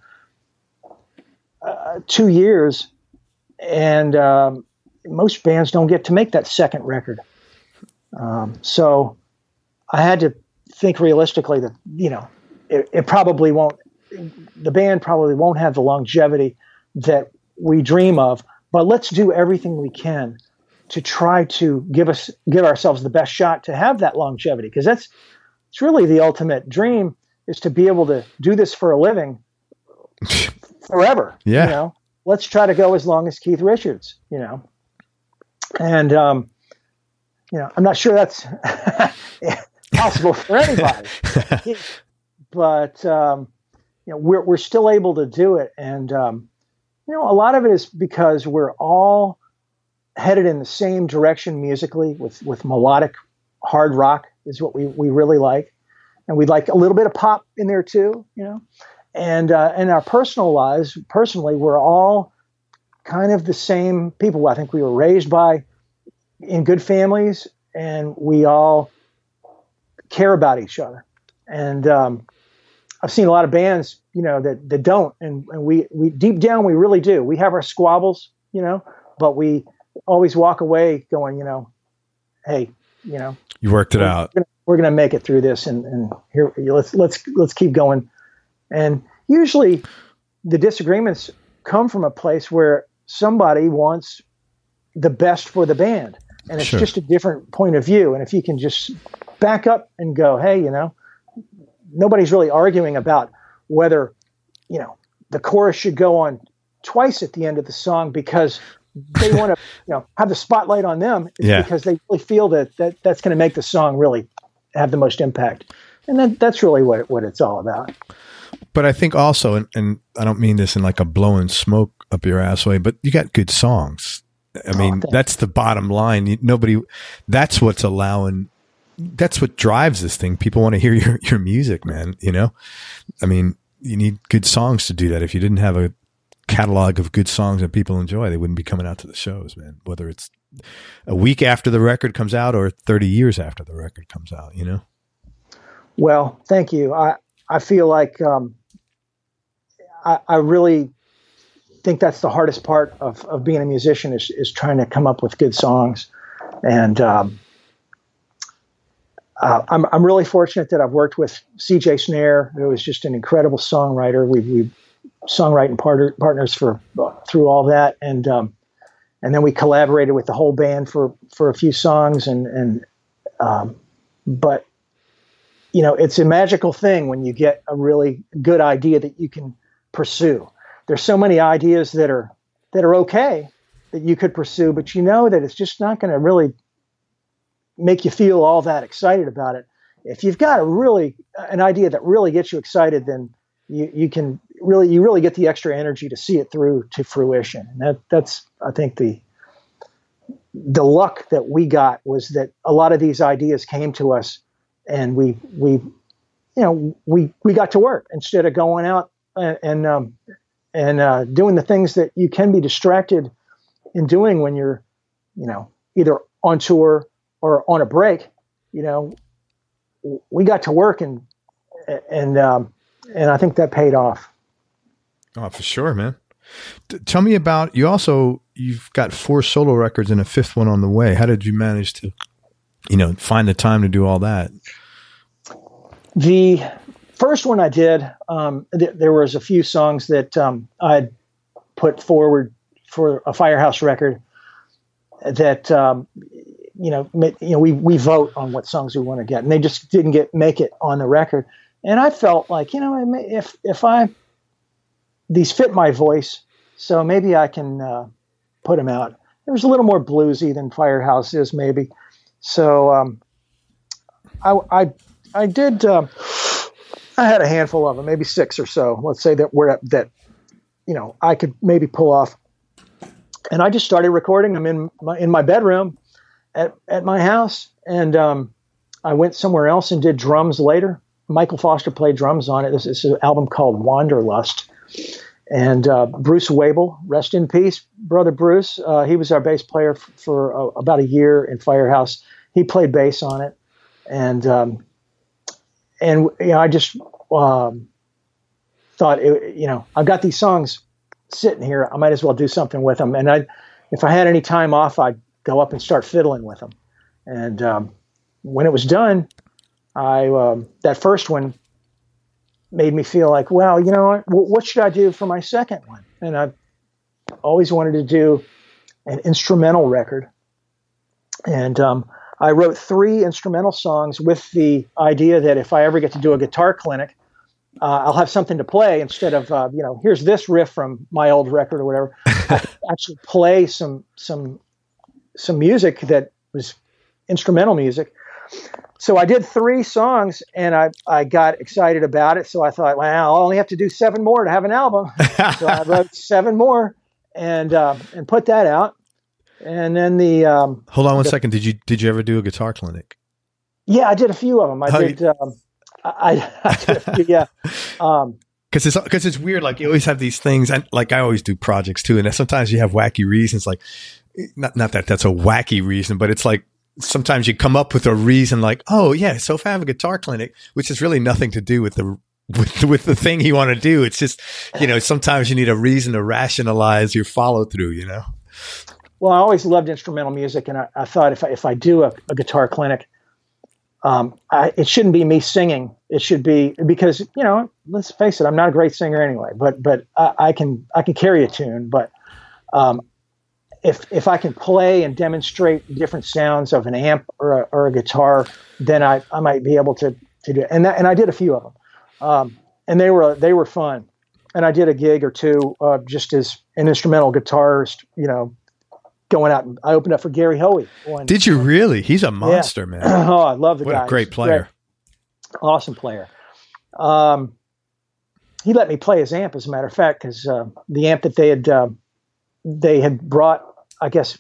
uh, two years, and um, most bands don't get to make that second record. Um, so I had to think realistically that, you know, it, it probably won't, the band probably won't have the longevity that we dream of, but let's do everything we can to try to give us, give ourselves the best shot to have that longevity. Cause that's, it's really the ultimate dream, is to be able to do this for a living forever.
Yeah.
You know, let's try to go as long as Keith Richards, you know, and, um, you know, I'm not sure that's possible for anybody, but, um, you know, we're, we're still able to do it. And, um, you know, a lot of it is because we're all headed in the same direction musically, with, with melodic hard rock is what we, we really like. And we'd like a little bit of pop in there too, you know, and, uh, in our personal lives, personally, we're all kind of the same people. I think we were raised by, in good families, and we all care about each other. And, um, I've seen a lot of bands, you know, that, that don't, and, and we, we deep down, we really do. We have our squabbles, you know, but we always walk away going, you know, hey, you know,
you worked it
we're,
out.
We're gonna, we're gonna make it through this, and, and here, let's let's let's keep going. And usually, the disagreements come from a place where somebody wants the best for the band, and it's
Sure.
just a different point of view. And if you can just back up and go, hey, you know, nobody's really arguing about whether, you know, the chorus should go on twice at the end of the song because they want to, you know, have the spotlight on them. It's
Yeah.
because they really feel that, that that's going to make the song really have the most impact. And then that's really what, what it's all about.
But I think also, and, and I don't mean this in like a blowing smoke up your ass way, but you got good songs. I mean,
thanks.
that's the bottom line. You- Nobody, that's what's allowing, that's what drives this thing. People want to hear your, your music, man. You know, I mean, you need good songs to do that. If you didn't have a catalog of good songs that people enjoy, they wouldn't be coming out to the shows, man, whether it's a week after the record comes out or thirty years after the record comes out, you know?
Well, thank you. I, I feel like, um, I, I really think that's the hardest part of, of being a musician is, is trying to come up with good songs. And, um, uh, I'm, I'm really fortunate that I've worked with C J Snare, who is just an incredible songwriter. We've, we've songwriting part- partners for, through all that. And, um, and then we collaborated with the whole band for, for a few songs, and, and, um, but, you know, it's a magical thing when you get a really good idea that you can pursue. There's so many ideas that are that are okay that you could pursue, but you know that it's just not going to really make you feel all that excited about it. If you've got a really an idea that really gets you excited, then you, you can really you really get the extra energy to see it through to fruition. And that that's I think the the luck that we got was that a lot of these ideas came to us, and we we you know we we got to work instead of going out and, and um, and uh, doing the things that you can be distracted in doing when you're, you know, either on tour or on a break. You know, we got to work, and and um, and I think that paid off.
Oh, for sure, man. T- tell me about, you also, you've got four solo records and a fifth one on the way. How did you manage to, you know, find the time to do all that?
The first one I did, um, th- there was a few songs that um, I'd put forward for a Firehouse record that, um, you know, ma- you know, we, we vote on what songs we want to get, and they just didn't get, make it on the record. And I felt like, you know, if, if I, these fit my voice, so maybe I can uh, put them out. It was a little more bluesy than Firehouse is, maybe. So um, I, I I did. Um, I had a handful of them, maybe six or so. Let's say that we're at, that, you know, I could maybe pull off. And I just started recording them in my in my bedroom at at my house. And um, I went somewhere else and did drums later. Michael Foster played drums on it. This is an album called Wanderlust. And uh, Bruce Wabel, rest in peace, brother Bruce. Uh, he was our bass player f- for uh, about a year in Firehouse. He played bass on it, and um, and you know, I just um, thought, it, you know, I've got these songs sitting here. I might as well do something with them. And I, if I had any time off, I'd go up and start fiddling with them. And um, when it was done, I um, that first one made me feel like, well, you know, what, what should I do for my second one? And I always wanted to do an instrumental record. And um, I wrote three instrumental songs with the idea that if I ever get to do a guitar clinic, uh, I'll have something to play instead of, uh, you know, here's this riff from my old record or whatever. I could actually play some, some, some music that was instrumental music. So I did three songs, and I, I got excited about it. So I thought, well, I'll only have to do seven more to have an album. So I wrote seven more and uh, and put that out. And then the um,
hold on one
the,
second. Did you did you ever do a guitar clinic?
Yeah, I did a few of them. I
oh,
did.
You...
Um, I, I did a few, yeah. Um,
Because it's because it's weird. Like you always have these things, and like I always do projects too. And sometimes you have wacky reasons. Like not not that that's a wacky reason, but it's like. Sometimes you come up with a reason like, oh yeah, so if I have a guitar clinic, which has really nothing to do with the with, with the thing you want to do. It's just, you know, sometimes you need a reason to rationalize your follow through, you know?
Well, I always loved instrumental music, and I, I thought if I, if I do a, a guitar clinic, um, I, it shouldn't be me singing. It should be, because, you know, let's face it, I'm not a great singer anyway, but but I, I can I can carry a tune, but um, If if I can play and demonstrate different sounds of an amp or a, or a guitar, then I, I might be able to to do it. And that, and I did a few of them, um, and they were they were fun. And I did a gig or two uh, just as an instrumental guitarist, you know, going out. And I opened up for Gary Hoey. One,
did you really? He's a monster,
yeah.
man.
Oh, I love the
what
guy.
What a great player!
Great. Awesome player. Um, he let me play his amp, as a matter of fact, because uh, the amp that they had uh, they had brought. I guess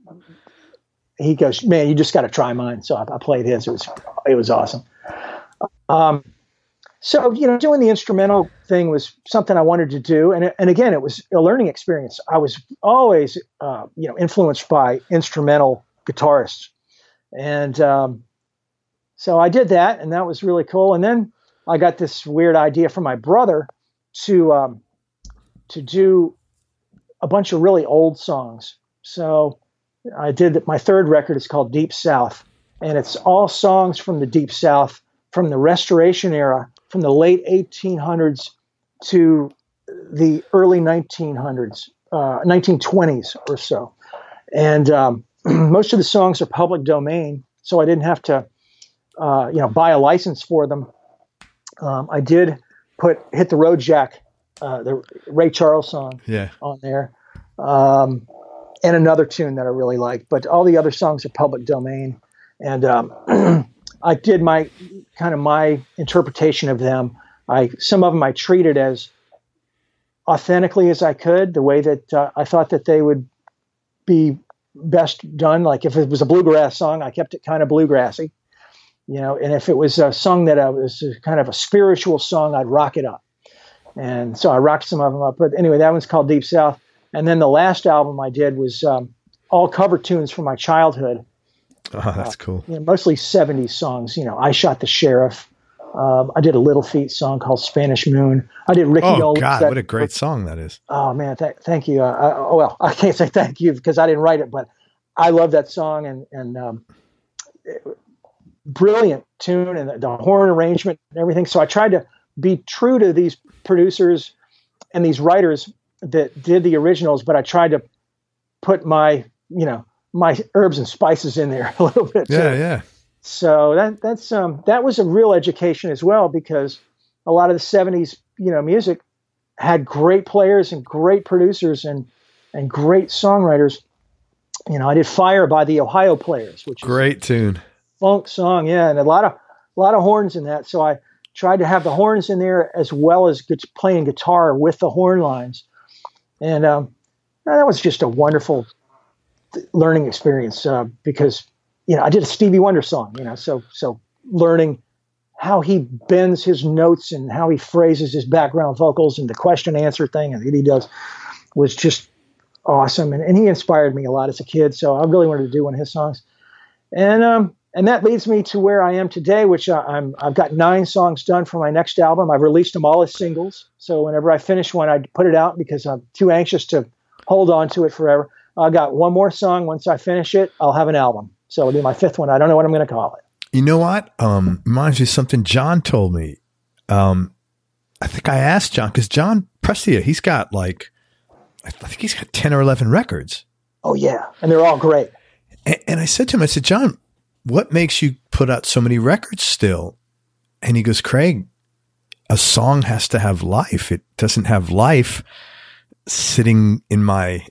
he goes, man, you just got to try mine. So I, I played his. It was, it was awesome. Um, so, you know, doing the instrumental thing was something I wanted to do. And, and again, it was a learning experience. I was always, uh, you know, influenced by instrumental guitarists. And um, so I did that, and that was really cool. And then I got this weird idea from my brother to, um, to do a bunch of really old songs. So I did, my third record is called Deep South, and it's all songs from the Deep South, from the Restoration era, from the late eighteen hundreds to the early nineteen hundreds, uh, nineteen twenties or so. And um, most of the songs are public domain, so I didn't have to, uh, you know, buy a license for them. Um, I did put Hit the Road Jack, uh, the Ray Charles song,
yeah.
on there. Um, and another tune that I really liked, but all the other songs are public domain. And um, I did my kind of my interpretation of them. I some of them I treated as authentically as I could, the way that uh, I thought that they would be best done. Like if it was a bluegrass song, I kept it kind of bluegrassy, you know. And if it was a song that I was kind of a spiritual song, I'd rock it up. And so I rocked some of them up. But anyway, that one's called Deep South. And then the last album I did was um, all cover tunes from my childhood.
Oh, that's uh, cool.
You know, mostly seventies songs. You know, I Shot the Sheriff. Um, I did a Little Feat song called Spanish Moon. I did Ricky
Oh,
Dolenz.
God,
that,
what a great song that is.
Oh, man, th- thank you. Uh, I, well, I can't say thank you because I didn't write it, but I love that song. And, and um, it, brilliant tune and the, the horn arrangement and everything. So I tried to be true to these producers and these writers that did the originals, but I tried to put my, you know, my herbs and spices in there a little bit.
Yeah,
too.
yeah.
So that that's um that was a real education as well, because a lot of the seventies, you know, music had great players and great producers and and great songwriters. You know, I did Fire by the Ohio Players, which
great
is
tune,
funk song, yeah, and a lot of a lot of horns in that. So I tried to have the horns in there as well as gu- playing guitar with the horn lines, and um, that was just a wonderful learning experience uh, because. You know, I did a Stevie Wonder song, you know, so so learning how he bends his notes and how he phrases his background vocals and the question answer thing and that he does was just awesome. And, and he inspired me a lot as a kid. So I really wanted to do one of his songs. And um and that leads me to where I am today, which I, I'm I've got nine songs done for my next album. I've released them all as singles. So whenever I finish one, I put it out because I'm too anxious to hold on to it forever. I got one more song. Once I finish it, I'll have an album. So it'll be my fifth one. I don't know what I'm going to call it.
You know what? Um, reminds me of something John told me. Um, I think I asked John because John Prestia, he's got like, I think he's got ten or eleven records.
Oh yeah. And they're all great.
And, and I said to him, I said, John, what makes you put out so many records still? And he goes, Craig, a song has to have life. It doesn't have life sitting in my,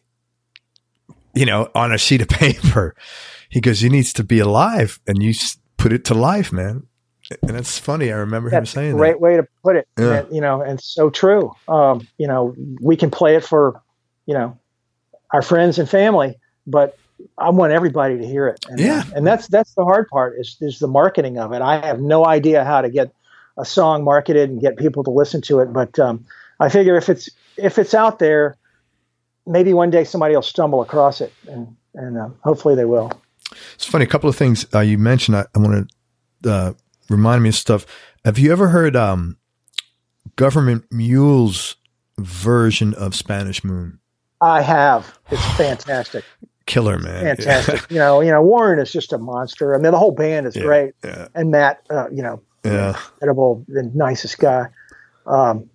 you know, on a sheet of paper. He goes, you needs to be alive, and you put it to life, man. And it's funny. I remember
That's
him saying that.
Great that. way to put it.
Yeah.
And, you know, and so true. Um, you know, we can play it for, you know, our friends and family, but I want everybody to hear it. And,
yeah.
uh, and that's, that's the hard part is, is the marketing of it. I have no idea how to get a song marketed and get people to listen to it. But um, I figure if it's, if it's out there, maybe one day somebody will stumble across it, and, and uh, hopefully they will.
It's funny. A couple of things uh, you mentioned. I, I want to uh, remind me of stuff. Have you ever heard um, Government Mule's version of Spanish Moon?
I have. It's fantastic.
Killer, man.
Fantastic. you know, you know, Warren is just a monster. I mean, the whole band is
yeah,
great.
Yeah.
And Matt, uh, you know,
yeah.
incredible, the nicest guy. Um,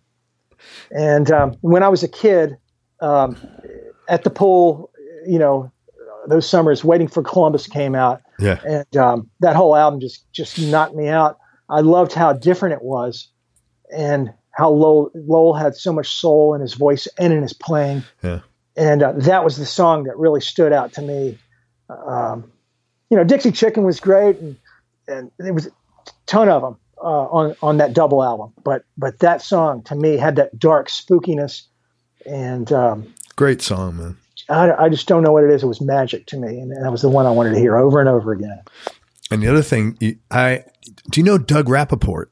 and um, when I was a kid, um, at the pool, you know, those summers, Waiting for Columbus came out.
Yeah.
And um, that whole album just, just knocked me out. I loved how different it was and how Lowell, Lowell had so much soul in his voice and in his playing.
Yeah.
And uh, that was the song that really stood out to me. Um, you know, Dixie Chicken was great, and, and there was a ton of them uh, on, on that double album. But but that song, to me, had that dark spookiness. And um,
great song, man.
I, I just don't know what it is. It was magic to me, and that was the one I wanted to hear over and over again.
And the other thing, I do you know Doug Rappaport?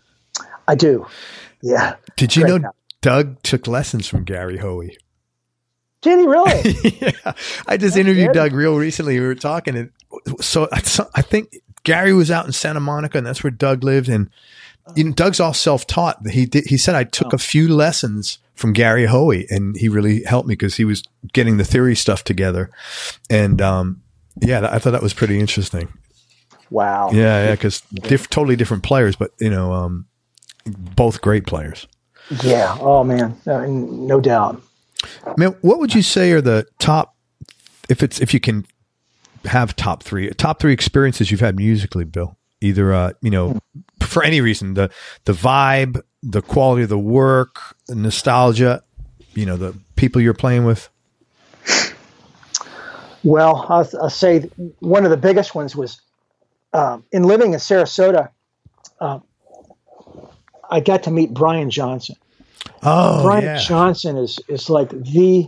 I do. Yeah.
Did you
Great
know
guy.
Doug took lessons from Gary Hoey?
Did he really?
yeah. I just
That's
interviewed
good.
Doug real recently. We were talking, and so I, so I think Gary was out in Santa Monica, and that's where Doug lived. And you know, Doug's all self-taught. He did, he said I took
Oh.
a few lessons from Gary Hoey, and he really helped me because he was getting the theory stuff together. And um, yeah, I thought that was pretty interesting.
Wow.
Yeah, yeah, because diff- totally different players, but you know, um, both great players.
Yeah. Oh man. Uh, no doubt.
Man, what would you say are the top, if it's if you can have top three, top three experiences you've had musically, Bill? Either uh, you know, for any reason, the the vibe, the quality of the work, the nostalgia, you know, the people you're playing with.
Well, I'll, I'll say one of the biggest ones was um, in living in Sarasota. Uh, I got to meet Brian Johnson.
Oh,
Brian
yeah.
Johnson is is like the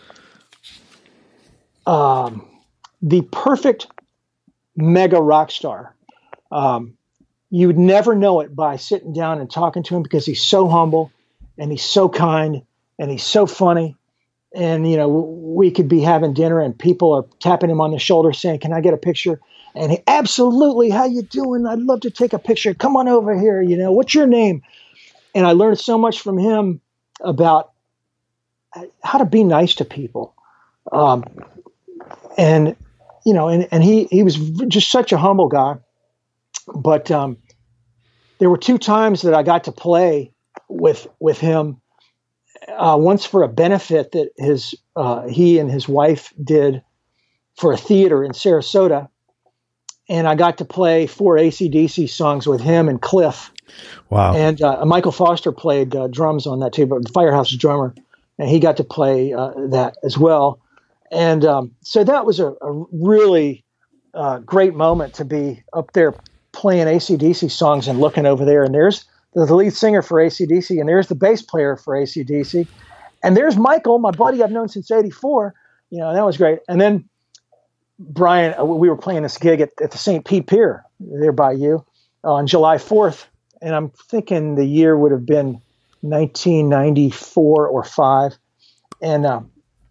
um, the perfect mega rock star. Um, you would never know it by sitting down and talking to him because he's so humble and he's so kind and he's so funny and you know, we could be having dinner and people are tapping him on the shoulder saying, "Can I get a picture?" And he, "Absolutely. How you doing? I'd love to take a picture. Come on over here. You know, what's your name?" And I learned so much from him about how to be nice to people. Um, and, you know, and, and he, he was just such a humble guy, but, um, there were two times that I got to play with, with him, uh, once for a benefit that his, uh, he and his wife did for a theater in Sarasota. And I got to play four A C D C songs with him and Cliff.
Wow.
And, uh, Michael Foster played uh, drums on that too, but the Firehouse drummer, and he got to play uh, that as well. And um, so that was a, a really uh, great moment to be up there playing A C D C songs and looking over there. And there's the lead singer for A C D C, and there's the bass player for A C D C. And there's Michael, my buddy I've known since eighty-four. You know, that was great. And then Brian, uh, we were playing this gig at, at the Saint Pete Pier there by you uh, on July fourth. And I'm thinking the year would have been nineteen ninety-four or five. And um,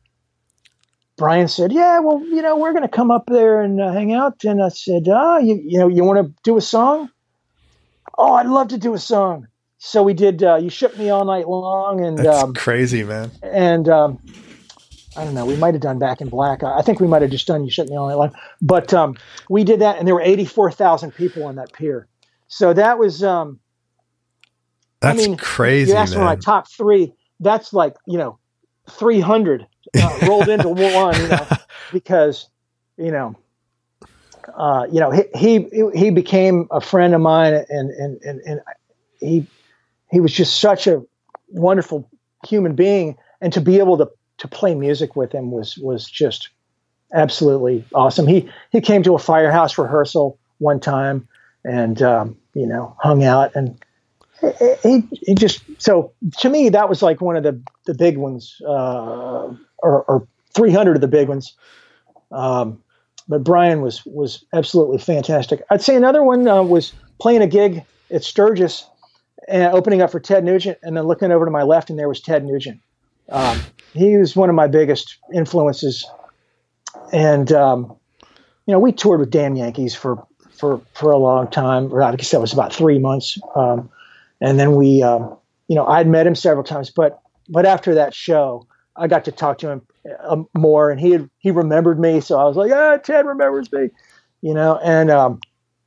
Brian said, "Yeah, well, you know, we're going to come up there and uh, hang out." And I said, "Ah, you, you know, you want to do a song?" "Oh, I'd love to do a song." So we did, uh, "You Shook Me All Night Long." And
that's
um,
crazy, man.
And um, I don't know, we might have done Back in Black. I, I think we might have just done "You Shook Me All Night Long." But um, we did that, and there were eighty-four thousand people on that pier. So that was, um,
that's
I mean,
crazy,
you asked
man.
for my top three. That's like, you know, three hundred uh, rolled into one, you know, because, you know, uh, you know, he, he, he became a friend of mine, and, and, and, and he, he was just such a wonderful human being. And to be able to, to play music with him was, was just absolutely awesome. He, he came to a Firehouse rehearsal one time and, um, you know, hung out, and he, he just, so to me, that was like one of the, the big ones, uh, or, or three hundred of the big ones. Um, but Brian was, was absolutely fantastic. I'd say another one uh, was playing a gig at Sturgis and opening up for Ted Nugent, and then looking over to my left, and there was Ted Nugent. Um, he was one of my biggest influences. And, um, you know, we toured with Damn Yankees for, for, for a long time. Or I guess that was about three months. Um, and then we, um, you know, I'd met him several times, but, but after that show, I got to talk to him um, more, and he had, he remembered me. So I was like, "Ah, Ted remembers me," you know, and, um,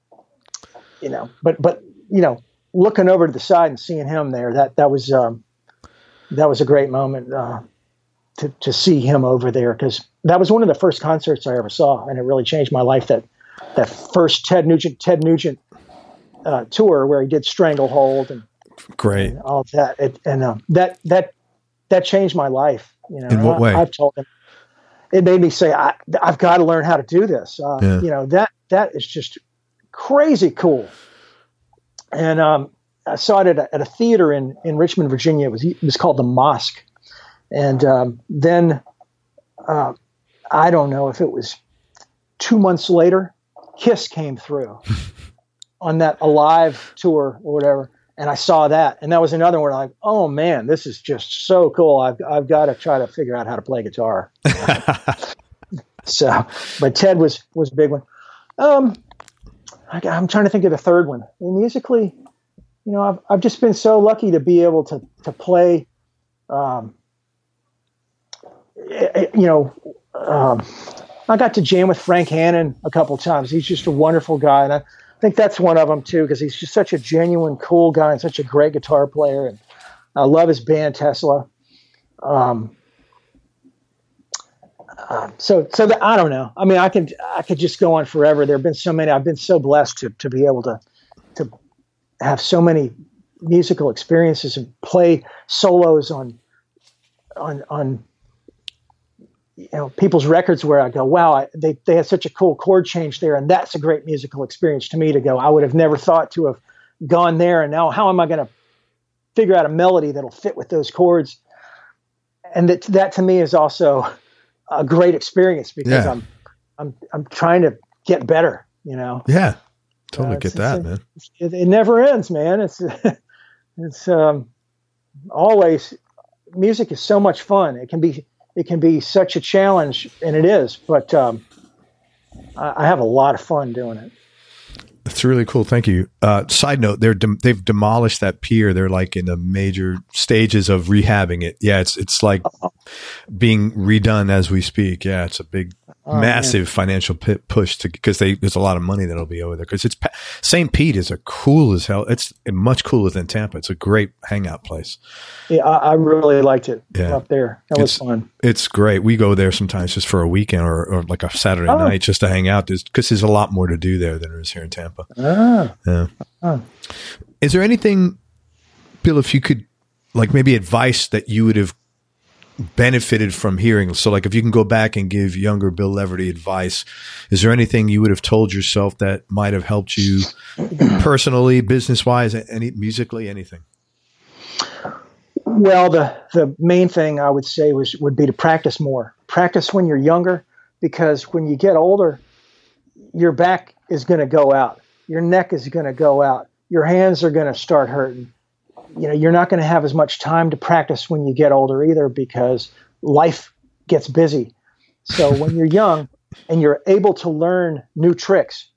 you know, but, but, you know, looking over to the side and seeing him there, that, that was, um, that was a great moment, uh, to, to see him over there. 'Cause that was one of the first concerts I ever saw, and it really changed my life. That, that first Ted Nugent, Ted Nugent, uh, tour where he did Stranglehold and
great
and all of that. It, and, um, that, that, that changed my life. You know,
in what
I,
way?
I've told him, it made me say, I, I've got to learn how to do this. Uh,
Yeah.
You know, that, that is just crazy cool. And, um, I saw it at a, at a theater in, in Richmond, Virginia. It was, it was called the Mosque. And, um, then, uh, I don't know if it was two months later, Kiss came through on that Alive tour or whatever. And I saw that, and that was another one. Like, oh man, this is just so cool. I've I've got to try to figure out how to play guitar. So, but Ted was was a big one. Um, I, I'm trying to think of the third one. And musically, you know, I've I've just been so lucky to be able to to play. Um, you know, um, I got to jam with Frank Hannon a couple times. He's just a wonderful guy, and I I think that's one of them too, because he's just such a genuine, cool guy and such a great guitar player. And I love his band Tesla. Um, uh, so, so the, I don't know. I mean, I could, I could just go on forever. There've been so many. I've been so blessed to to be able to to have so many musical experiences and play solos on on on. You know, people's records where I go, wow, I, they, they had such a cool chord change there. And that's a great musical experience to me to go, I would have never thought to have gone there. And now how am I going to figure out a melody that'll fit with those chords? And that, that to me is also a great experience, because yeah. I'm, I'm, I'm trying to get better, you know?
Yeah. Totally uh,
get
that,
a,
man.
It, it never ends, man. It's, it's, um, always, music is so much fun. It can be, it can be such a challenge, and it is. But um, I, I have a lot of fun doing it.
That's really cool. Thank you. Uh, side note, they're de- they've demolished that pier. They're like in the major stages of rehabbing it. Yeah, it's it's like Uh-oh. being redone as we speak. Yeah, it's a big, oh, massive man. financial p- push to because they there's a lot of money that'll be over there because it's Saint Pete is a cool as hell. It's much cooler than Tampa. It's a great hangout place.
Yeah, I, I really liked it
yeah.
up there. That was
it's,
fun.
It's great. We go there sometimes just for a weekend or, or like a Saturday oh. night just to hang out because there's, there's a lot more to do there than there is here in Tampa.
Ah.
Yeah.
Ah.
Is there anything, Bill, if you could, like maybe advice that you would have benefited from hearing? So like if you can go back and give younger Bill Leverty advice, is there anything you would have told yourself that might have helped you personally, business-wise, any musically, anything?
Well, the, the main thing I would say was would be to practice more. Practice when you're younger, because when you get older, your back is going to go out. Your neck is going to go out. Your hands are going to start hurting. You know, you're not going to have as much time to practice when you get older either because life gets busy. So when you're young and you're able to learn new tricks,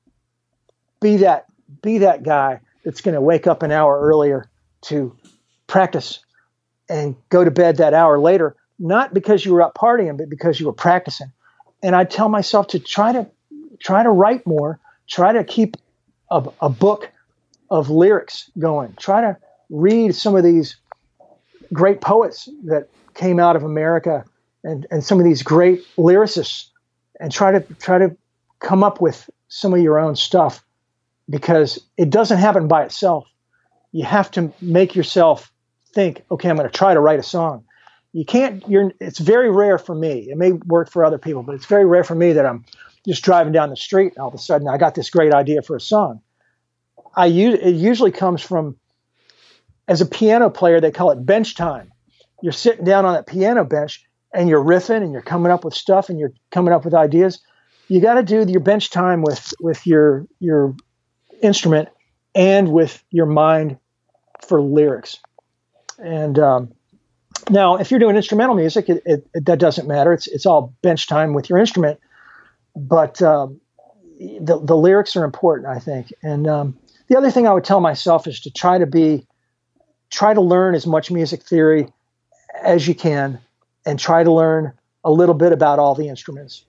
be that be that guy that's going to wake up an hour earlier to practice and go to bed that hour later, not because you were up partying, but because you were practicing. And I tell myself to try to try to write more, try to keep a, a book of lyrics going, try to read some of these great poets that came out of America and, and some of these great lyricists, and try to try to come up with some of your own stuff, because it doesn't happen by itself. You have to make yourself think, okay, I'm going to try to write a song. You can't, you're, it's very rare for me. It may work for other people, but it's very rare for me that I'm just driving down the street and all of a sudden I got this great idea for a song. I use, it usually comes from, as a piano player, they call it bench time. You're sitting down on that piano bench and you're riffing and you're coming up with stuff and you're coming up with ideas. You got to do your bench time with, with your, your instrument and with your mind for lyrics. And um, now, if you're doing instrumental music, it, it, it, that doesn't matter. It's it's all bench time with your instrument. But um, the the lyrics are important, I think. And um, the other thing I would tell myself is to try to be, try to learn as much music theory as you can, and try to learn a little bit about all the instruments.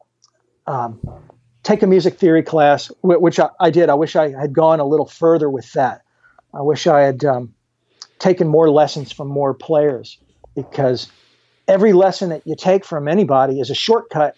Um, take a music theory class, which I, I did. I wish I had gone a little further with that. I wish I had um, taken more lessons from more players, because every lesson that you take from anybody is a shortcut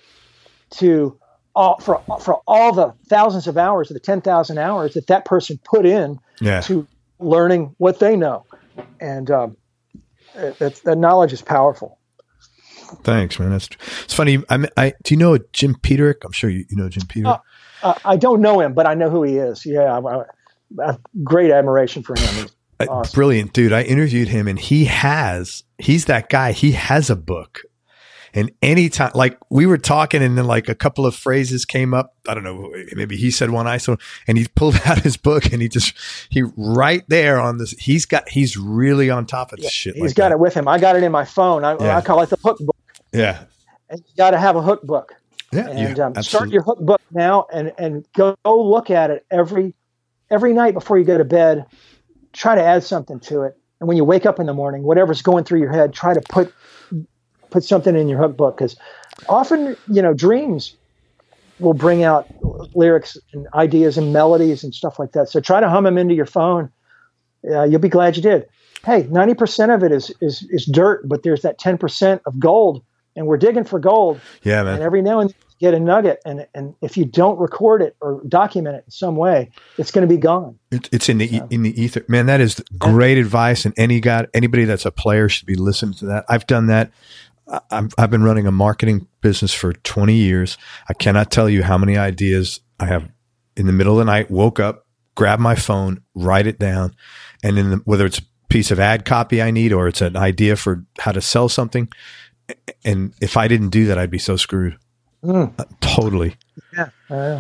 to all, for, for all the thousands of hours, the ten thousand hours that that person put in
yeah.
to learning what they know. And um, it, it, that knowledge is powerful.
Thanks, man. That's it's funny. I, I do you know Jim Peterick? I'm sure you, you know Jim Peterick.
Uh, uh, I don't know him, but I know who he is. Yeah, I, I, I have great admiration for him. Awesome.
Brilliant dude. I interviewed him, and he has he's that guy. He has a book, and anytime, like we were talking, and then like a couple of phrases came up. I don't know, maybe he said one I saw, and he pulled out his book, and he just he right there on this. He's got he's really on top of this
yeah,
shit.
He's
like
got
that.
it with him. I got it in my phone. I, yeah. I call it the hook book.
Yeah,
and you got to have a hook book.
Yeah,
and
yeah,
um, start your hook book now, and and go, go look at it every every night before you go to bed. Try to add something to it, and when you wake up in the morning, whatever's going through your head, try to put put something in your hook book, because often, you know, dreams will bring out lyrics and ideas and melodies and stuff like that. So try to hum them into your phone. Uh, you'll be glad you did. Hey, ninety percent of it is is is dirt, but there's that ten percent of gold, and we're digging for gold.
Yeah, man.
And every now and then you get a nugget, and and if you don't record it or document it in some way, it's going to be gone.
It, it's in the yeah. in the ether, man. That is great advice, and any guy, anybody that's a player should be listening to that. I've done that. I'm, I've been running a marketing business for twenty years. I cannot tell you how many ideas I have in the middle of the night. Woke up, grab my phone, write it down, and then whether it's a piece of ad copy I need or it's an idea for how to sell something. And if I didn't do that, I'd be so screwed. Mm. Uh, totally.
Yeah. Uh,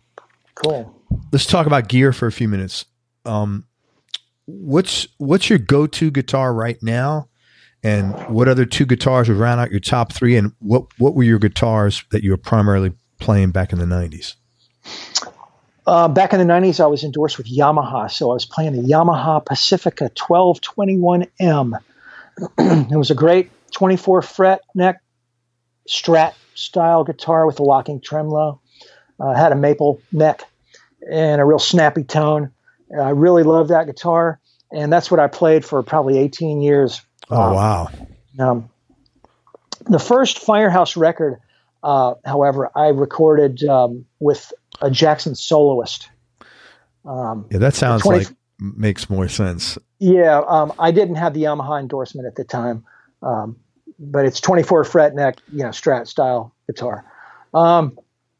cool.
Let's talk about gear for a few minutes. Um, what's what's your go-to guitar right now, And what other two guitars would round out your top three? And what, what were your guitars that you were primarily playing back in the nineties?
Uh, back in the nineties, I was endorsed with Yamaha. So I was playing the Yamaha Pacifica twelve twenty-one M. It was a great twenty-four fret neck Strat style guitar with a locking tremolo. Uh, had a maple neck and a real snappy tone. I really loved that guitar. And that's what I played for probably eighteen years.
Oh,
um,
wow.
Um, the first Firehouse record, uh, however, I recorded um, with a Jackson soloist. Um,
yeah, that sounds
twenty
like makes more sense.
Yeah, um, I didn't have the Yamaha endorsement at the time, um, but it's twenty-four fret neck, you know, Strat style guitar. Um,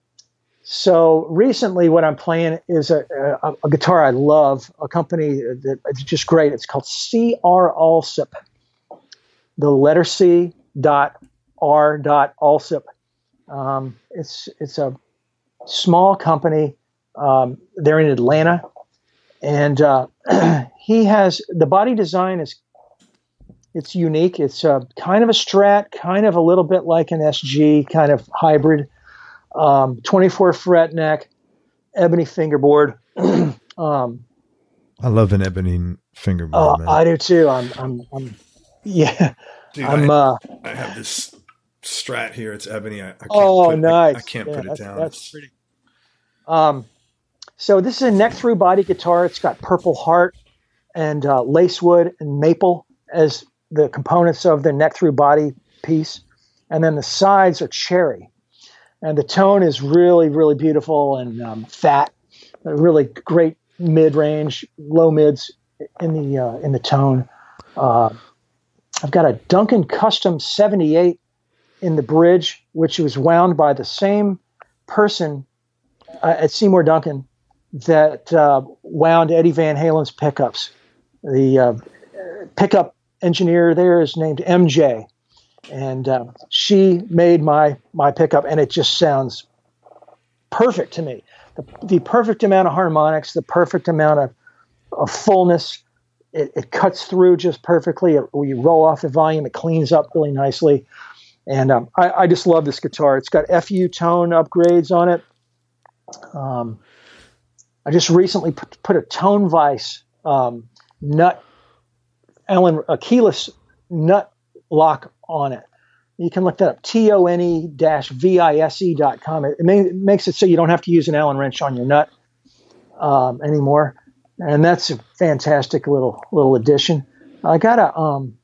so recently, what I'm playing is a, a, a guitar I love, a company that it's just great. It's called C R Alsop. The letter C dot R dot Alsop. Um, it's it's a small company. Um, they're in Atlanta, and uh, he has the body design is it's unique. It's uh, kind of a Strat, kind of a little bit like an S G, kind of hybrid. Um, twenty-four fret neck, ebony fingerboard. um,
I love an ebony fingerboard.
Oh,
man.
I do too. I'm, I'm, I'm yeah.
Dude,
I'm.
I,
Uh,
I have this Strat here. It's ebony. I, I can't
oh,
put,
nice.
I, I can't
yeah,
put it
that's,
down.
That's pretty. Um, so this is a neck through body guitar. It's got Purple Heart and uh, lacewood and maple as the components of the neck through body piece, and then the sides are cherry. And the tone is really, really beautiful and um, fat. A really great mid-range, low mids in the uh, in the tone. Uh, I've got a Duncan Custom seventy-eight in the bridge, which was wound by the same person uh, at Seymour Duncan that uh, wound Eddie Van Halen's pickups. The uh, pickup engineer there is named M J. And uh, she made my my pickup, and it just sounds perfect to me. The, the perfect amount of harmonics, the perfect amount of, of fullness. It, it cuts through just perfectly. It, when you roll off the volume, it cleans up really nicely. And um, I, I just love this guitar. It's got F U tone upgrades on it. Um, I just recently put, put a Tone Vice um, nut, Allen, a keyless nut lock on it. You can look that up, T O N E V I S E dot com. It, it, may, it makes it so you don't have to use an Allen wrench on your nut um, anymore. And that's a fantastic little little addition. I got a, um,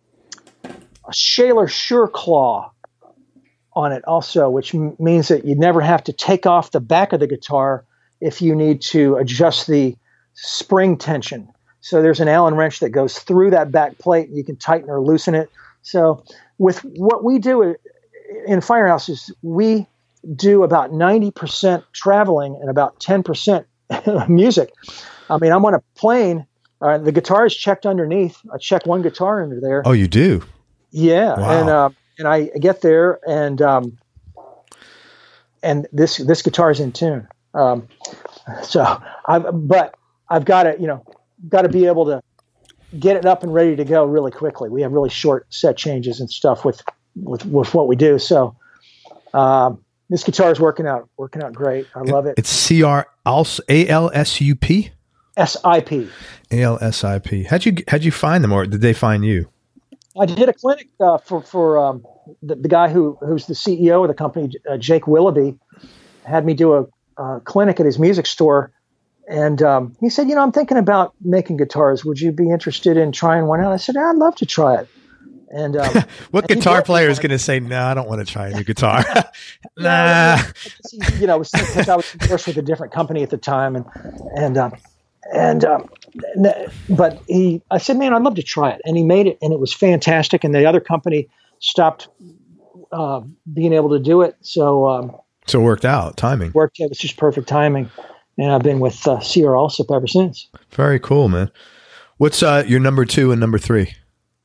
a Shaler Sure Claw on it also, which m- means that you never have to take off the back of the guitar if you need to adjust the spring tension. So there's an Allen wrench that goes through that back plate, and you can tighten or loosen it. So with what we do in Firehouse is we do about ninety percent traveling and about ten percent music. I mean, I'm on a plane. Uh, the guitar is checked underneath. I check one guitar under there.
Oh, you do?
Yeah.
Wow.
And uh, and I get there, and um, and this this guitar is in tune. Um, so, I've, but I've got to, you know, got to be able to get it up and ready to go really quickly. We have really short set changes and stuff with, with, with what we do. So, um, this guitar is working out, working out great. I love it.
It's C R A L S U P?
S I P.
A L S I P. How'd you, how'd you find them, or did they find you?
I did a clinic, uh, for, for, um, the, the guy who, who's the C E O of the company, uh, Jake Willoughby, had me do a, a clinic at his music store. And um, he said, you know, I'm thinking about making guitars. Would you be interested in trying one out? I said, I'd love to try it. And um,
what
and
guitar player is going to say, no, I don't want to try a new guitar? Nah.
You know, because I was endorsed with a different company at the time. And, and, um, and, um, but he, I said, man, I'd love to try it. And he made it, and it was fantastic. And the other company stopped uh, being able to do it. So, um,
so it worked out, timing.
Worked, it was just perfect timing. And I've been with uh, C R Alsop ever since.
Very cool, man. What's uh, your number two and number three?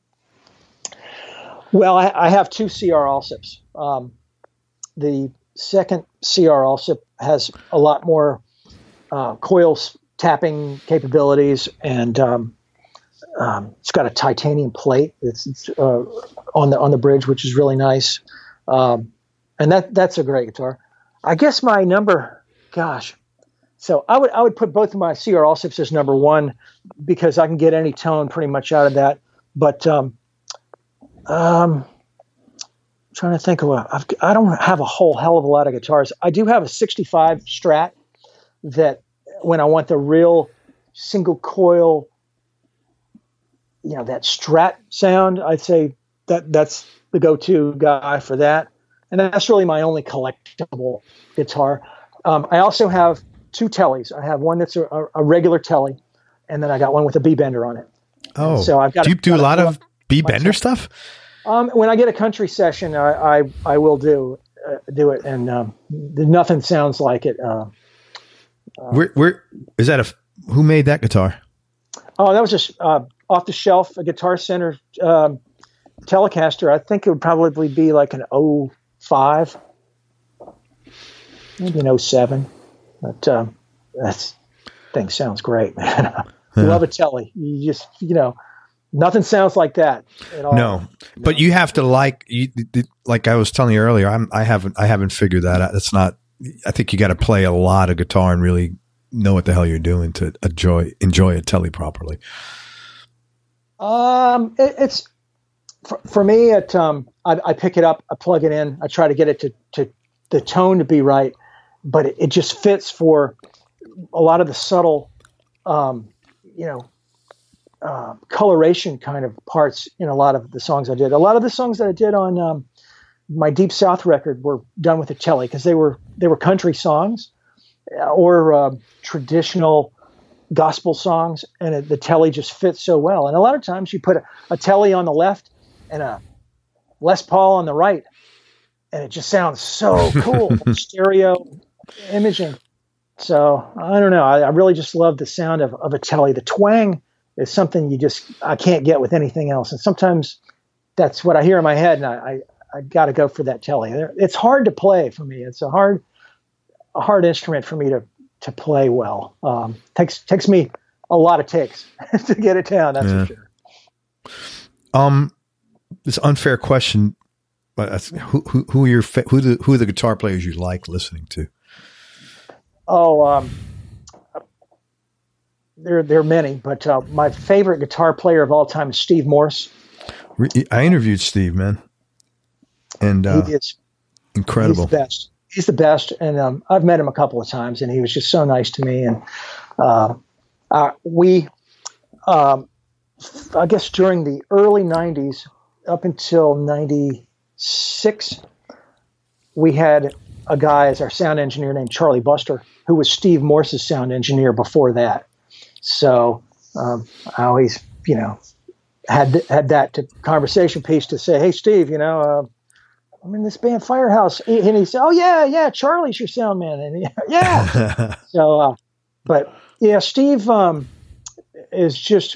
Well, I, I have two C R Alsops. Um, the second C R Alsop has a lot more uh, coil tapping capabilities and um, um, it's got a titanium plate. It's, it's uh, on the on the bridge, which is really nice. Um, and that that's a great guitar. I guess my number, gosh, so I would I would put both of my C R All six as number one because I can get any tone pretty much out of that. But um, um, I'm trying to think of what I've, I don't have a whole hell of a lot of guitars. I do have a sixty-five Strat that when I want the real single coil, you know, that Strat sound, I'd say that that's the go-to guy for that. And that's really my only collectible guitar. Um, I also have two Tellys. I have one that's a, a regular Telly, and then I got one with a B-bender on it.
Oh,
and so I've got.
Do you
a,
do a lot
a,
of B-bender stuff?
Um, when I get a country session, I I, I will do uh, do it, and um, nothing sounds like it. Uh, uh,
where where is that? A who made that guitar?
Oh, that was just uh, off the shelf, a Guitar Center um, Telecaster. I think it would probably be like an oh five, maybe an oh seven. But um, that thing sounds great, man.
Yeah.
Love a Telly. You just, you know, nothing sounds like that at all.
No, but you have to like you like I was telling you earlier. I'm I haven't I haven't figured that out. It's not. I think you got to play a lot of guitar and really know what the hell you're doing to enjoy enjoy a Telly properly.
Um, it, it's for, for me. It um, I, I pick it up, I plug it in, I try to get it to to the tone to be right, but it, it just fits for a lot of the subtle, um, you know. Uh, coloration kind of parts in a lot of the songs I did. A lot of the songs that I did on um, my Deep South record were done with a Telly because they were they were country songs or uh, traditional gospel songs, and it, the Telly just fits so well. And a lot of times you put a, a Telly on the left and a Les Paul on the right, and it just sounds so cool. Stereo imaging. So I don't know. I, I really just love the sound of, of a Telly. The twang is something you just I can't get with anything else, and sometimes that's what I hear in my head, and I I, I got to go for that Telly. It's hard to play for me. It's a hard a hard instrument for me to to play well. Um, takes takes me a lot of takes to get it down. That's yeah. for sure.
Um, this unfair question, but who who who are your fa- who the who are the guitar players you like listening to?
Oh, um. There, there are many, but uh, my favorite guitar player of all time is Steve Morse.
I interviewed Steve, man, and uh,
he is
incredible.
He's the best. He's the best, and um, I've met him a couple of times, and he was just so nice to me. And uh, uh, we, um, I guess, during the early nineties, up until ninety-six, we had a guy as our sound engineer named Charlie Buster, who was Steve Morse's sound engineer before that. So um, I always, you know, had had that to conversation piece to say, hey, Steve, you know, uh, I'm in this band Firehouse. And he said, oh, yeah, yeah, Charlie's your sound man. And he, yeah. so, uh, but yeah, Steve um, is just,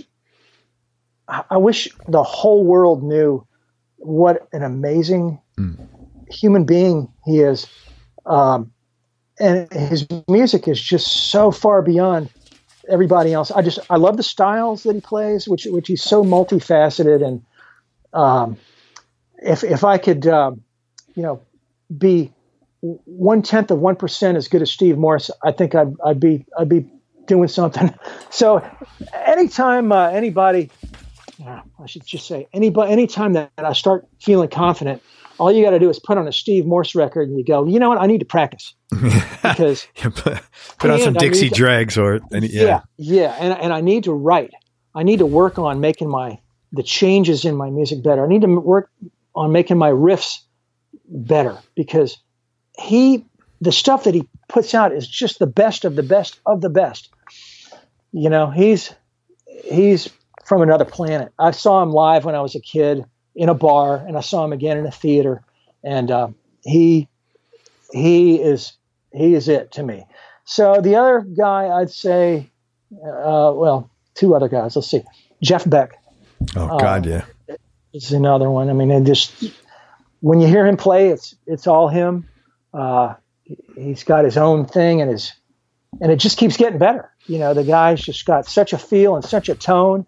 I wish the whole world knew what an amazing mm. human being he is. Um, and his music is just so far beyond everybody else. I just, I love the styles that he plays, which, which he's so multifaceted. And, um, if, if I could, um, you know, be one tenth of one percent as good as Steve Morse, I think I'd, I'd be, I'd be doing something. So anytime, uh, anybody, uh, I should just say anybody, anytime that, that I start feeling confident, all you got to do is put on a Steve Morse record and you go, you know what? I need to practice because
yeah, put, put on some Dixie to, Dregs or any, yeah,
yeah, yeah. And, and I need to write, I need to work on making my, the changes in my music better. I need to work on making my riffs better because he, the stuff that he puts out is just the best of the best of the best. You know, he's, he's from another planet. I saw him live when I was a kid in a bar, and I saw him again in a theater, and uh, he he is he is it to me. So the other guy, I'd say, uh, well, two other guys. Let's see, Jeff Beck.
Oh God, uh, yeah,
is another one. I mean, it just when you hear him play, it's it's all him. Uh, he's got his own thing, and his and it just keeps getting better. You know, the guy's just got such a feel and such a tone.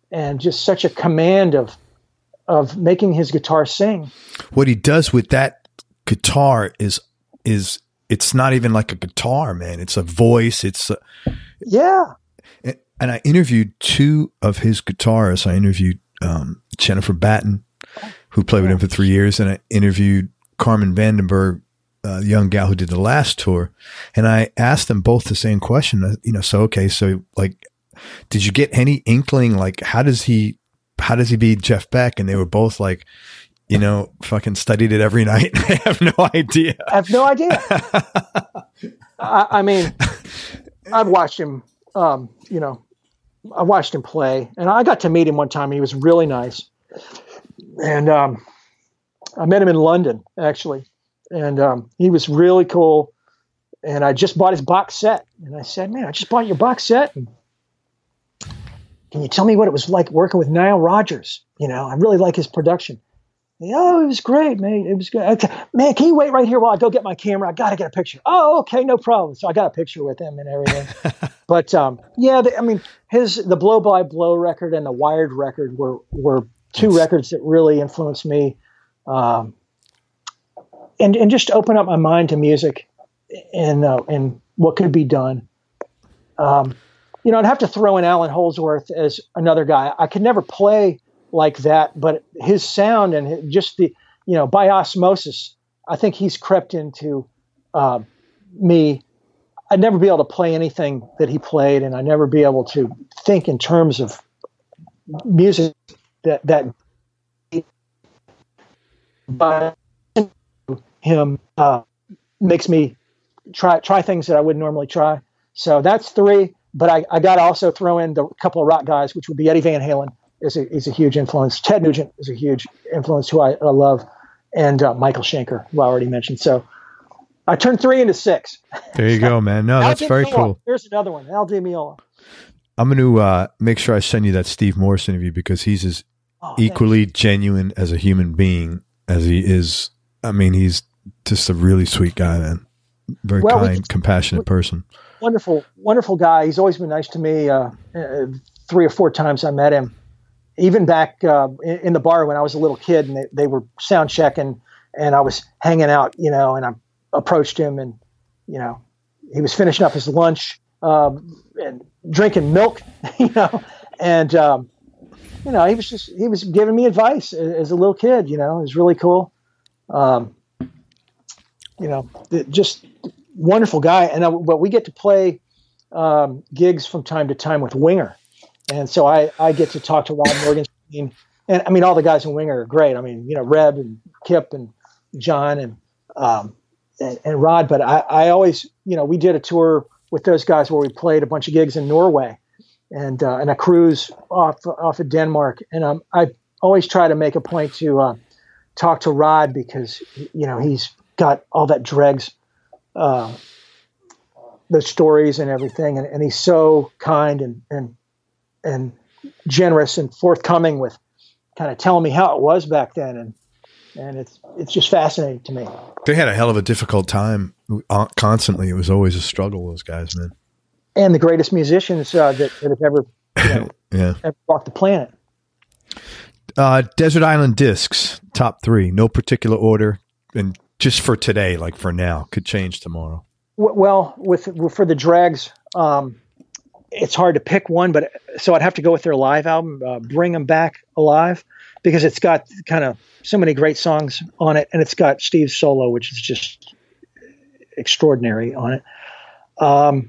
and just such a command of of making his guitar sing.
What he does with that guitar is is it's not even like a guitar, man. It's a voice. It's a,
yeah.
And, and I interviewed two of his guitarists. I interviewed um, Jennifer Batten, who played with him for three years, and I interviewed Carmen Vandenberg, uh, the young gal who did the last tour. And I asked them both the same question. You know, so okay, so like, did you get any inkling? Like, how does he? How does he beat Jeff Beck? And they were both like, you know, fucking studied it every night. I have no idea.
I have no idea. I, I mean, I've watched him, um, you know, I watched him play, and I got to meet him one time. He was really nice. And um, I met him in London, actually. And um, he was really cool. And I just bought his box set. And I said, man, I just bought your box set. And can you tell me what it was like working with Nile Rodgers? You know, I really like his production. Oh, it was great, mate. It was good. Okay. Man, can you wait right here while I go get my camera? I got to get a picture. Oh, okay, no problem. So I got a picture with him and everything. But um, yeah, the, I mean, his the Blow by Blow record and the Wired record were were two yes. records that really influenced me, um, and and just open up my mind to music and uh, and what could be done. Um, you know, I'd have to throw in Alan Holdsworth as another guy. I could never play like that, but his sound and his, just the, you know, by osmosis, I think he's crept into uh, me. I'd never be able to play anything that he played, and I'd never be able to think in terms of music that that. But him uh, makes me try try things that I wouldn't normally try. So that's three. But I, I got to also throw in the couple of rock guys, which would be Eddie Van Halen is a, is a huge influence. Ted Nugent is a huge influence, who I, I love, and uh, Michael Schenker, who I already mentioned. So I turned three into six.
There you go, man. No, that's very cool.
Here's another one, Al Di Meola.
I'm going to uh, make sure I send you that Steve Morse interview, because he's as oh, equally thanks. genuine as a human being as he is. I mean, he's just a really sweet guy, man. Very well, kind, we, compassionate we, person.
Wonderful, wonderful guy. He's always been nice to me. Uh, uh, three or four times I met him, even back uh, in, in the bar when I was a little kid, and they, they were sound checking, and I was hanging out, you know, and I approached him, and you know, he was finishing up his lunch um, and drinking milk, you know, and um, you know, he was just he was giving me advice as, as a little kid. You know, it was really cool. Um, you know, just wonderful guy. And I, but we get to play um, gigs from time to time with Winger. And so I, I get to talk to Rod Morgenstein. And I mean, all the guys in Winger are great. I mean, you know, Reb and Kip and John and, um, and, and Rod. But I, I always, you know, we did a tour with those guys where we played a bunch of gigs in Norway and, uh, and a cruise off, off of Denmark. And um, I always try to make a point to uh, talk to Rod, because, you know, he's got all that dregs, uh, the stories and everything. And, and he's so kind and, and, and generous and forthcoming with kind of telling me how it was back then. And, and it's, it's just fascinating to me.
They had a hell of a difficult time constantly. It was always a struggle, those guys, man.
And the greatest musicians uh, that, that have ever, you know,
yeah.
ever walked the planet.
Uh, Desert Island Discs, top three, no particular order. And just for today, like for now, could change tomorrow.
Well, with, for the Dregs, um, it's hard to pick one, but so I'd have to go with their live album, uh, Bring 'Em Back Alive, because it's got kind of so many great songs on it, and it's got Steve's solo, which is just extraordinary on it. Um,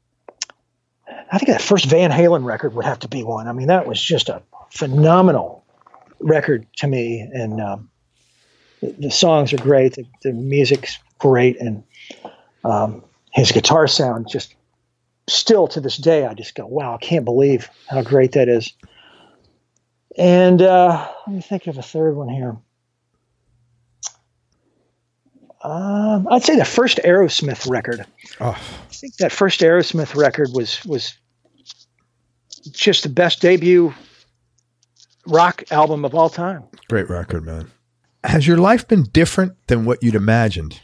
I think that first Van Halen record would have to be one. I mean, that was just a phenomenal record to me, and um, the, the songs are great, the, the music's great, and um, his guitar sound just still to this day, I just go, wow, I can't believe how great that is. And uh, let me think of a third one here. Um, I'd say the first Aerosmith record. Oh. I think that first Aerosmith record was was just the best debut rock album of all time.
Great record, man. Has your life been different than what you'd imagined?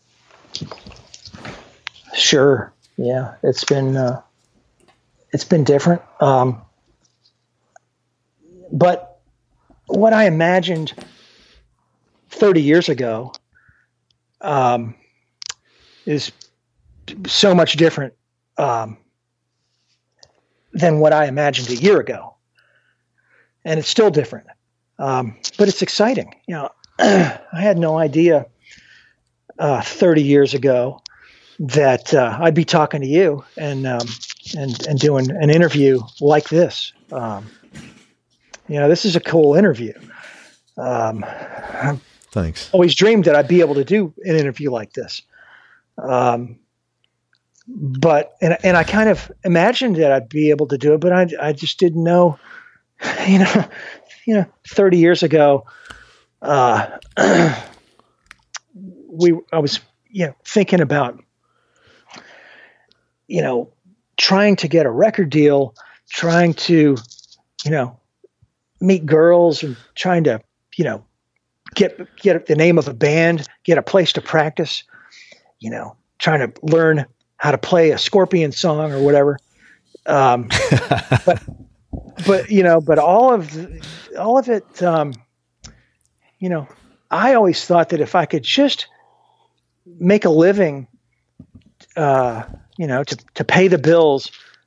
Sure. Yeah, it's been uh, it's been different. Um, but what I imagined thirty years ago um, is so much different um, than what I imagined a year ago. And it's still different. Um, but it's exciting. You know, I had no idea uh, thirty years ago that uh, I'd be talking to you and um, and and doing an interview like this. Um, you know, this is a cool interview. Um,
Thanks.
Always dreamed that I'd be able to do an interview like this. Um, but and and I kind of imagined that I'd be able to do it, but I I just didn't know. You know, you know, thirty years ago, uh, we I was you know thinking about you know trying to get a record deal, trying to you know meet girls, and trying to you know get get the name of a band, get a place to practice, you know, trying to learn how to play a Scorpion song or whatever. Um, but. But, you know, but all of, all of it, um, you know, I always thought that if I could just make a living, uh, you know, to, to pay the bills,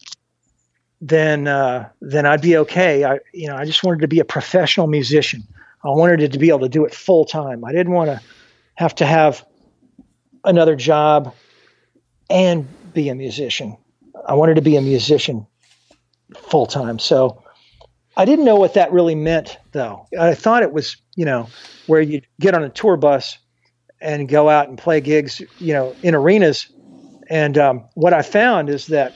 then, uh, then I'd be okay. I, you know, I just wanted to be a professional musician. I wanted it to be able to do it full time. I didn't want to have to have another job and be a musician. I wanted to be a musician full time. So I didn't know what that really meant, though. I thought it was, you know, where you get on a tour bus and go out and play gigs, you know, in arenas. And um, what I found is that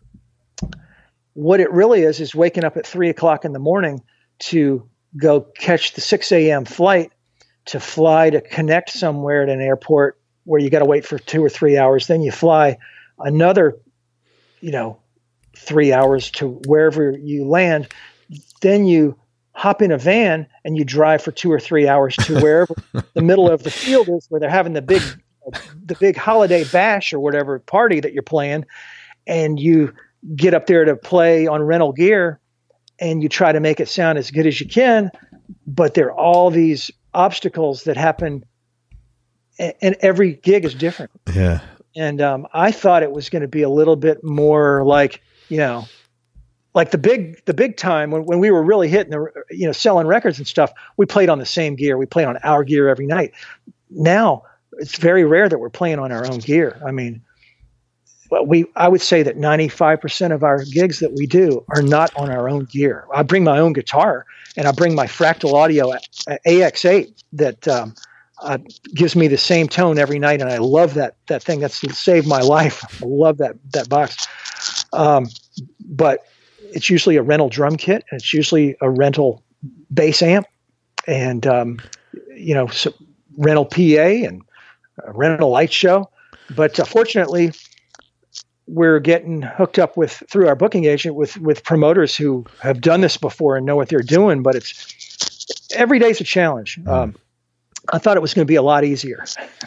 what it really is, is waking up at three o'clock in the morning to go catch the six a.m. flight to fly to connect somewhere at an airport where you got to wait for two or three hours. Then you fly another, you know, three hours to wherever you land. Then you hop in a van and you drive for two or three hours to wherever the middle of the field is, where they're having the big, the big holiday bash or whatever party that you're playing. And you get up there to play on rental gear and you try to make it sound as good as you can. But there are all these obstacles that happen, and every gig is different.
Yeah.
And um, I thought it was going to be a little bit more like, you know, like the big, the big time when, when we were really hitting the, you know, selling records and stuff, we played on the same gear. We played on our gear every night. Now it's very rare that we're playing on our own gear. I mean, well, we, I would say that ninety-five percent of our gigs that we do are not on our own gear. I bring my own guitar and I bring my Fractal Audio A X eight that um, uh, gives me the same tone every night. And I love that, that thing. That's saved my life. I love that, that box. Um, but it's usually a rental drum kit, and it's usually a rental bass amp, and um, you know, so rental P A and a rental light show. But uh, fortunately, we're getting hooked up with through our booking agent with with promoters who have done this before and know what they're doing. But it's every day's a challenge. Mm. Um, I thought it was going to be a lot easier.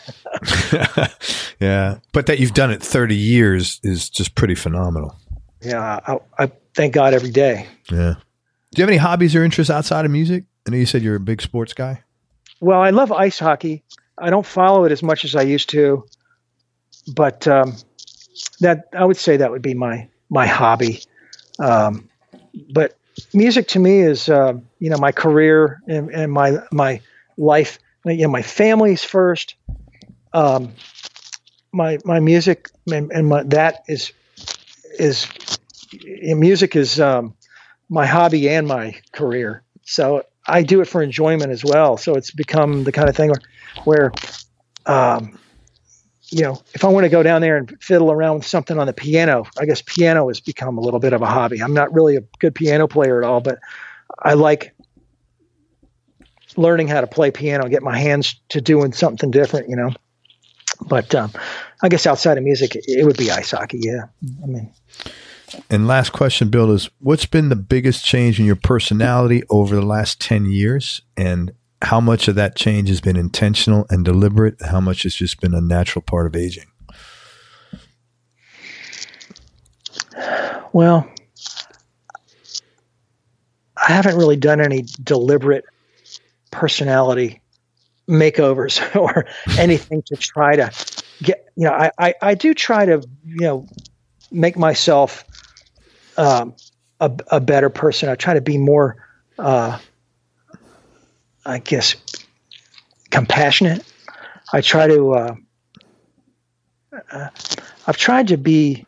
Yeah, but that you've done it thirty years is just pretty phenomenal.
Yeah, I, I thank God every day.
Yeah. Do you have any hobbies or interests outside of music? I know you said you're a big sports guy.
Well, I love ice hockey. I don't follow it as much as I used to, but um, that I would say that would be my my hobby. Um, but music to me is, uh, you know, my career and, and my my life. You know, my family's first. Um, my my music and, and my, that is is music is um, my hobby and my career. So I do it for enjoyment as well. So it's become the kind of thing where, where um, you know, if I want to go down there and fiddle around with something on the piano, I guess piano has become a little bit of a hobby. I'm not really a good piano player at all, but I like learning how to play piano, get my hands to doing something different, you know. But um, I guess outside of music, it, it would be ice hockey. Yeah. I mean,
and last question, Bill, is what's been the biggest change in your personality over the last ten years? And how much of that change has been intentional and deliberate? How much has just been a natural part of aging?
Well, I I haven't really done any deliberate personality makeovers or anything to try to get, you know, I, I, I do try to, you know, make myself um, a, a better person. I try to be more, uh, I guess, compassionate. I try to, uh, uh, I've tried to be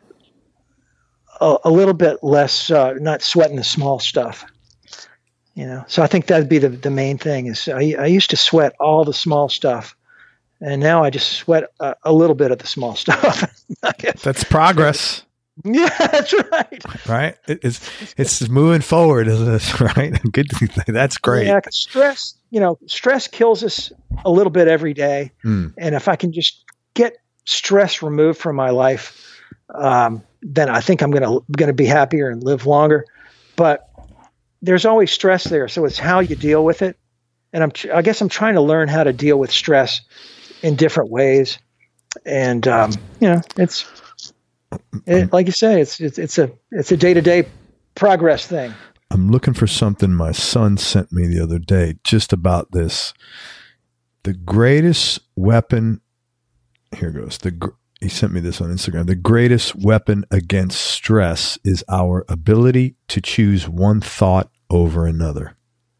a, a little bit less, uh, not sweating the small stuff, you know? So I think that'd be the, the main thing is I, I used to sweat all the small stuff, and now I just sweat a, a little bit of the small stuff.
That's progress.
Yeah, that's right.
Right. It's, it's moving forward, isn't it? Right. Good. That's great.
Yeah. Stress, you know, stress kills us a little bit every day. Mm. And if I can just get stress removed from my life, um, then I think I'm going to, going to be happier and live longer. But there's always stress there. So it's how you deal with it. And I'm, I guess I'm trying to learn how to deal with stress in different ways. And, um, you know, it's, It, like you say, it's it's it's a it's a day to day progress thing.
I'm looking for something my son sent me the other day just about this. The greatest weapon. Here goes. The he sent me this on Instagram. The greatest weapon against stress is our ability to choose one thought over another.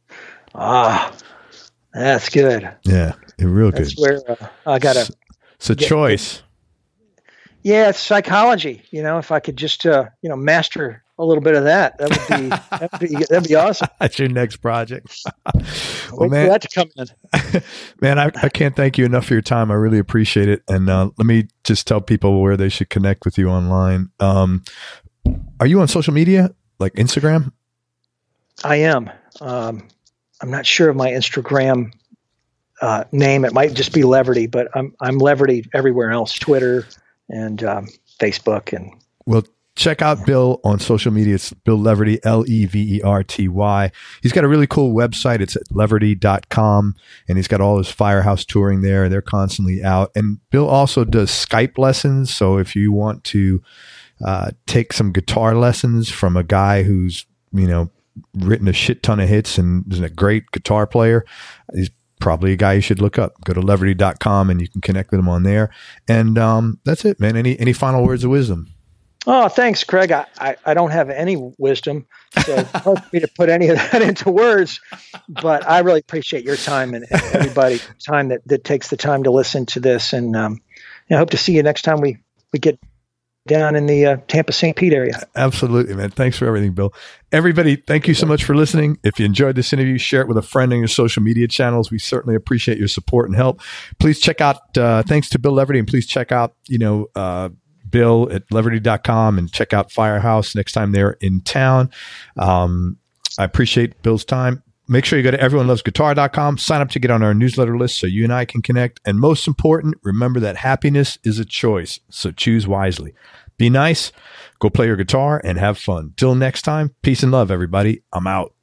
Ah, that's good.
Yeah, it real good.
That's where uh, I gotta.
It's, it's a choice.
It. Yeah, it's psychology. You know, if I could just, uh, you know, master a little bit of that, that would be that'd be, that'd be awesome.
That's your next project.
Well, man, that to come in.
Man, I, I can't thank you enough for your time. I really appreciate it. And uh, let me just tell people where they should connect with you online. Um, are you on social media, like Instagram?
I am. Um, I'm not sure of my Instagram uh, name. It might just be Leverty, but I'm I'm Leverty everywhere else. Twitter. And um, Facebook. And
well, check out Bill on social media. It's Bill Leverty, L E V E R T Y. He's got a really cool website. It's at leverty dot com, and he's got all his Firehouse touring there. They're constantly out. And Bill also does Skype lessons. So if you want to uh, take some guitar lessons from a guy who's, you know, written a shit ton of hits and is a great guitar player, he's probably a guy you should look up. Go to leverty dot com and you can connect with him on there. And um, that's it, man. Any any final words of wisdom?
Oh, thanks, Craig. I, I, I don't have any wisdom, so it's hard for me to put any of that into words. But I really appreciate your time and, and everybody's time that, that takes the time to listen to this. And um, I hope to see you next time we, we get down in the uh, Tampa Saint Pete area.
Absolutely, man. Thanks for everything, Bill. Everybody, thank you so much for listening. If you enjoyed this interview, share it with a friend on your social media channels. We certainly appreciate your support and help. Please check out, uh, thanks to Bill Leverty, and please check out, you know, uh, Bill at leverty dot com and check out Firehouse next time they're in town. Um, I appreciate Bill's time. Make sure you go to everyone loves guitar dot com, sign up to get on our newsletter list so you and I can connect. And most important, remember that happiness is a choice, so choose wisely. Be nice, go play your guitar, and have fun. Till next time, peace and love, everybody. I'm out.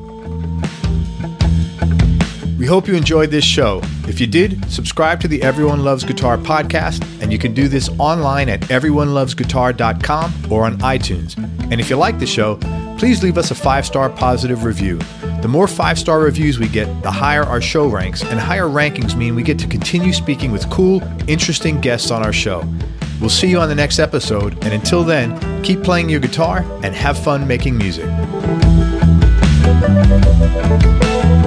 We hope you enjoyed this show. If you did, subscribe to the Everyone Loves Guitar podcast, and you can do this online at everyone loves guitar dot com or on iTunes. And if you like the show, please leave us a five-star positive review. The more five-star reviews we get, the higher our show ranks, and higher rankings mean we get to continue speaking with cool, interesting guests on our show. We'll see you on the next episode, and until then, keep playing your guitar and have fun making music.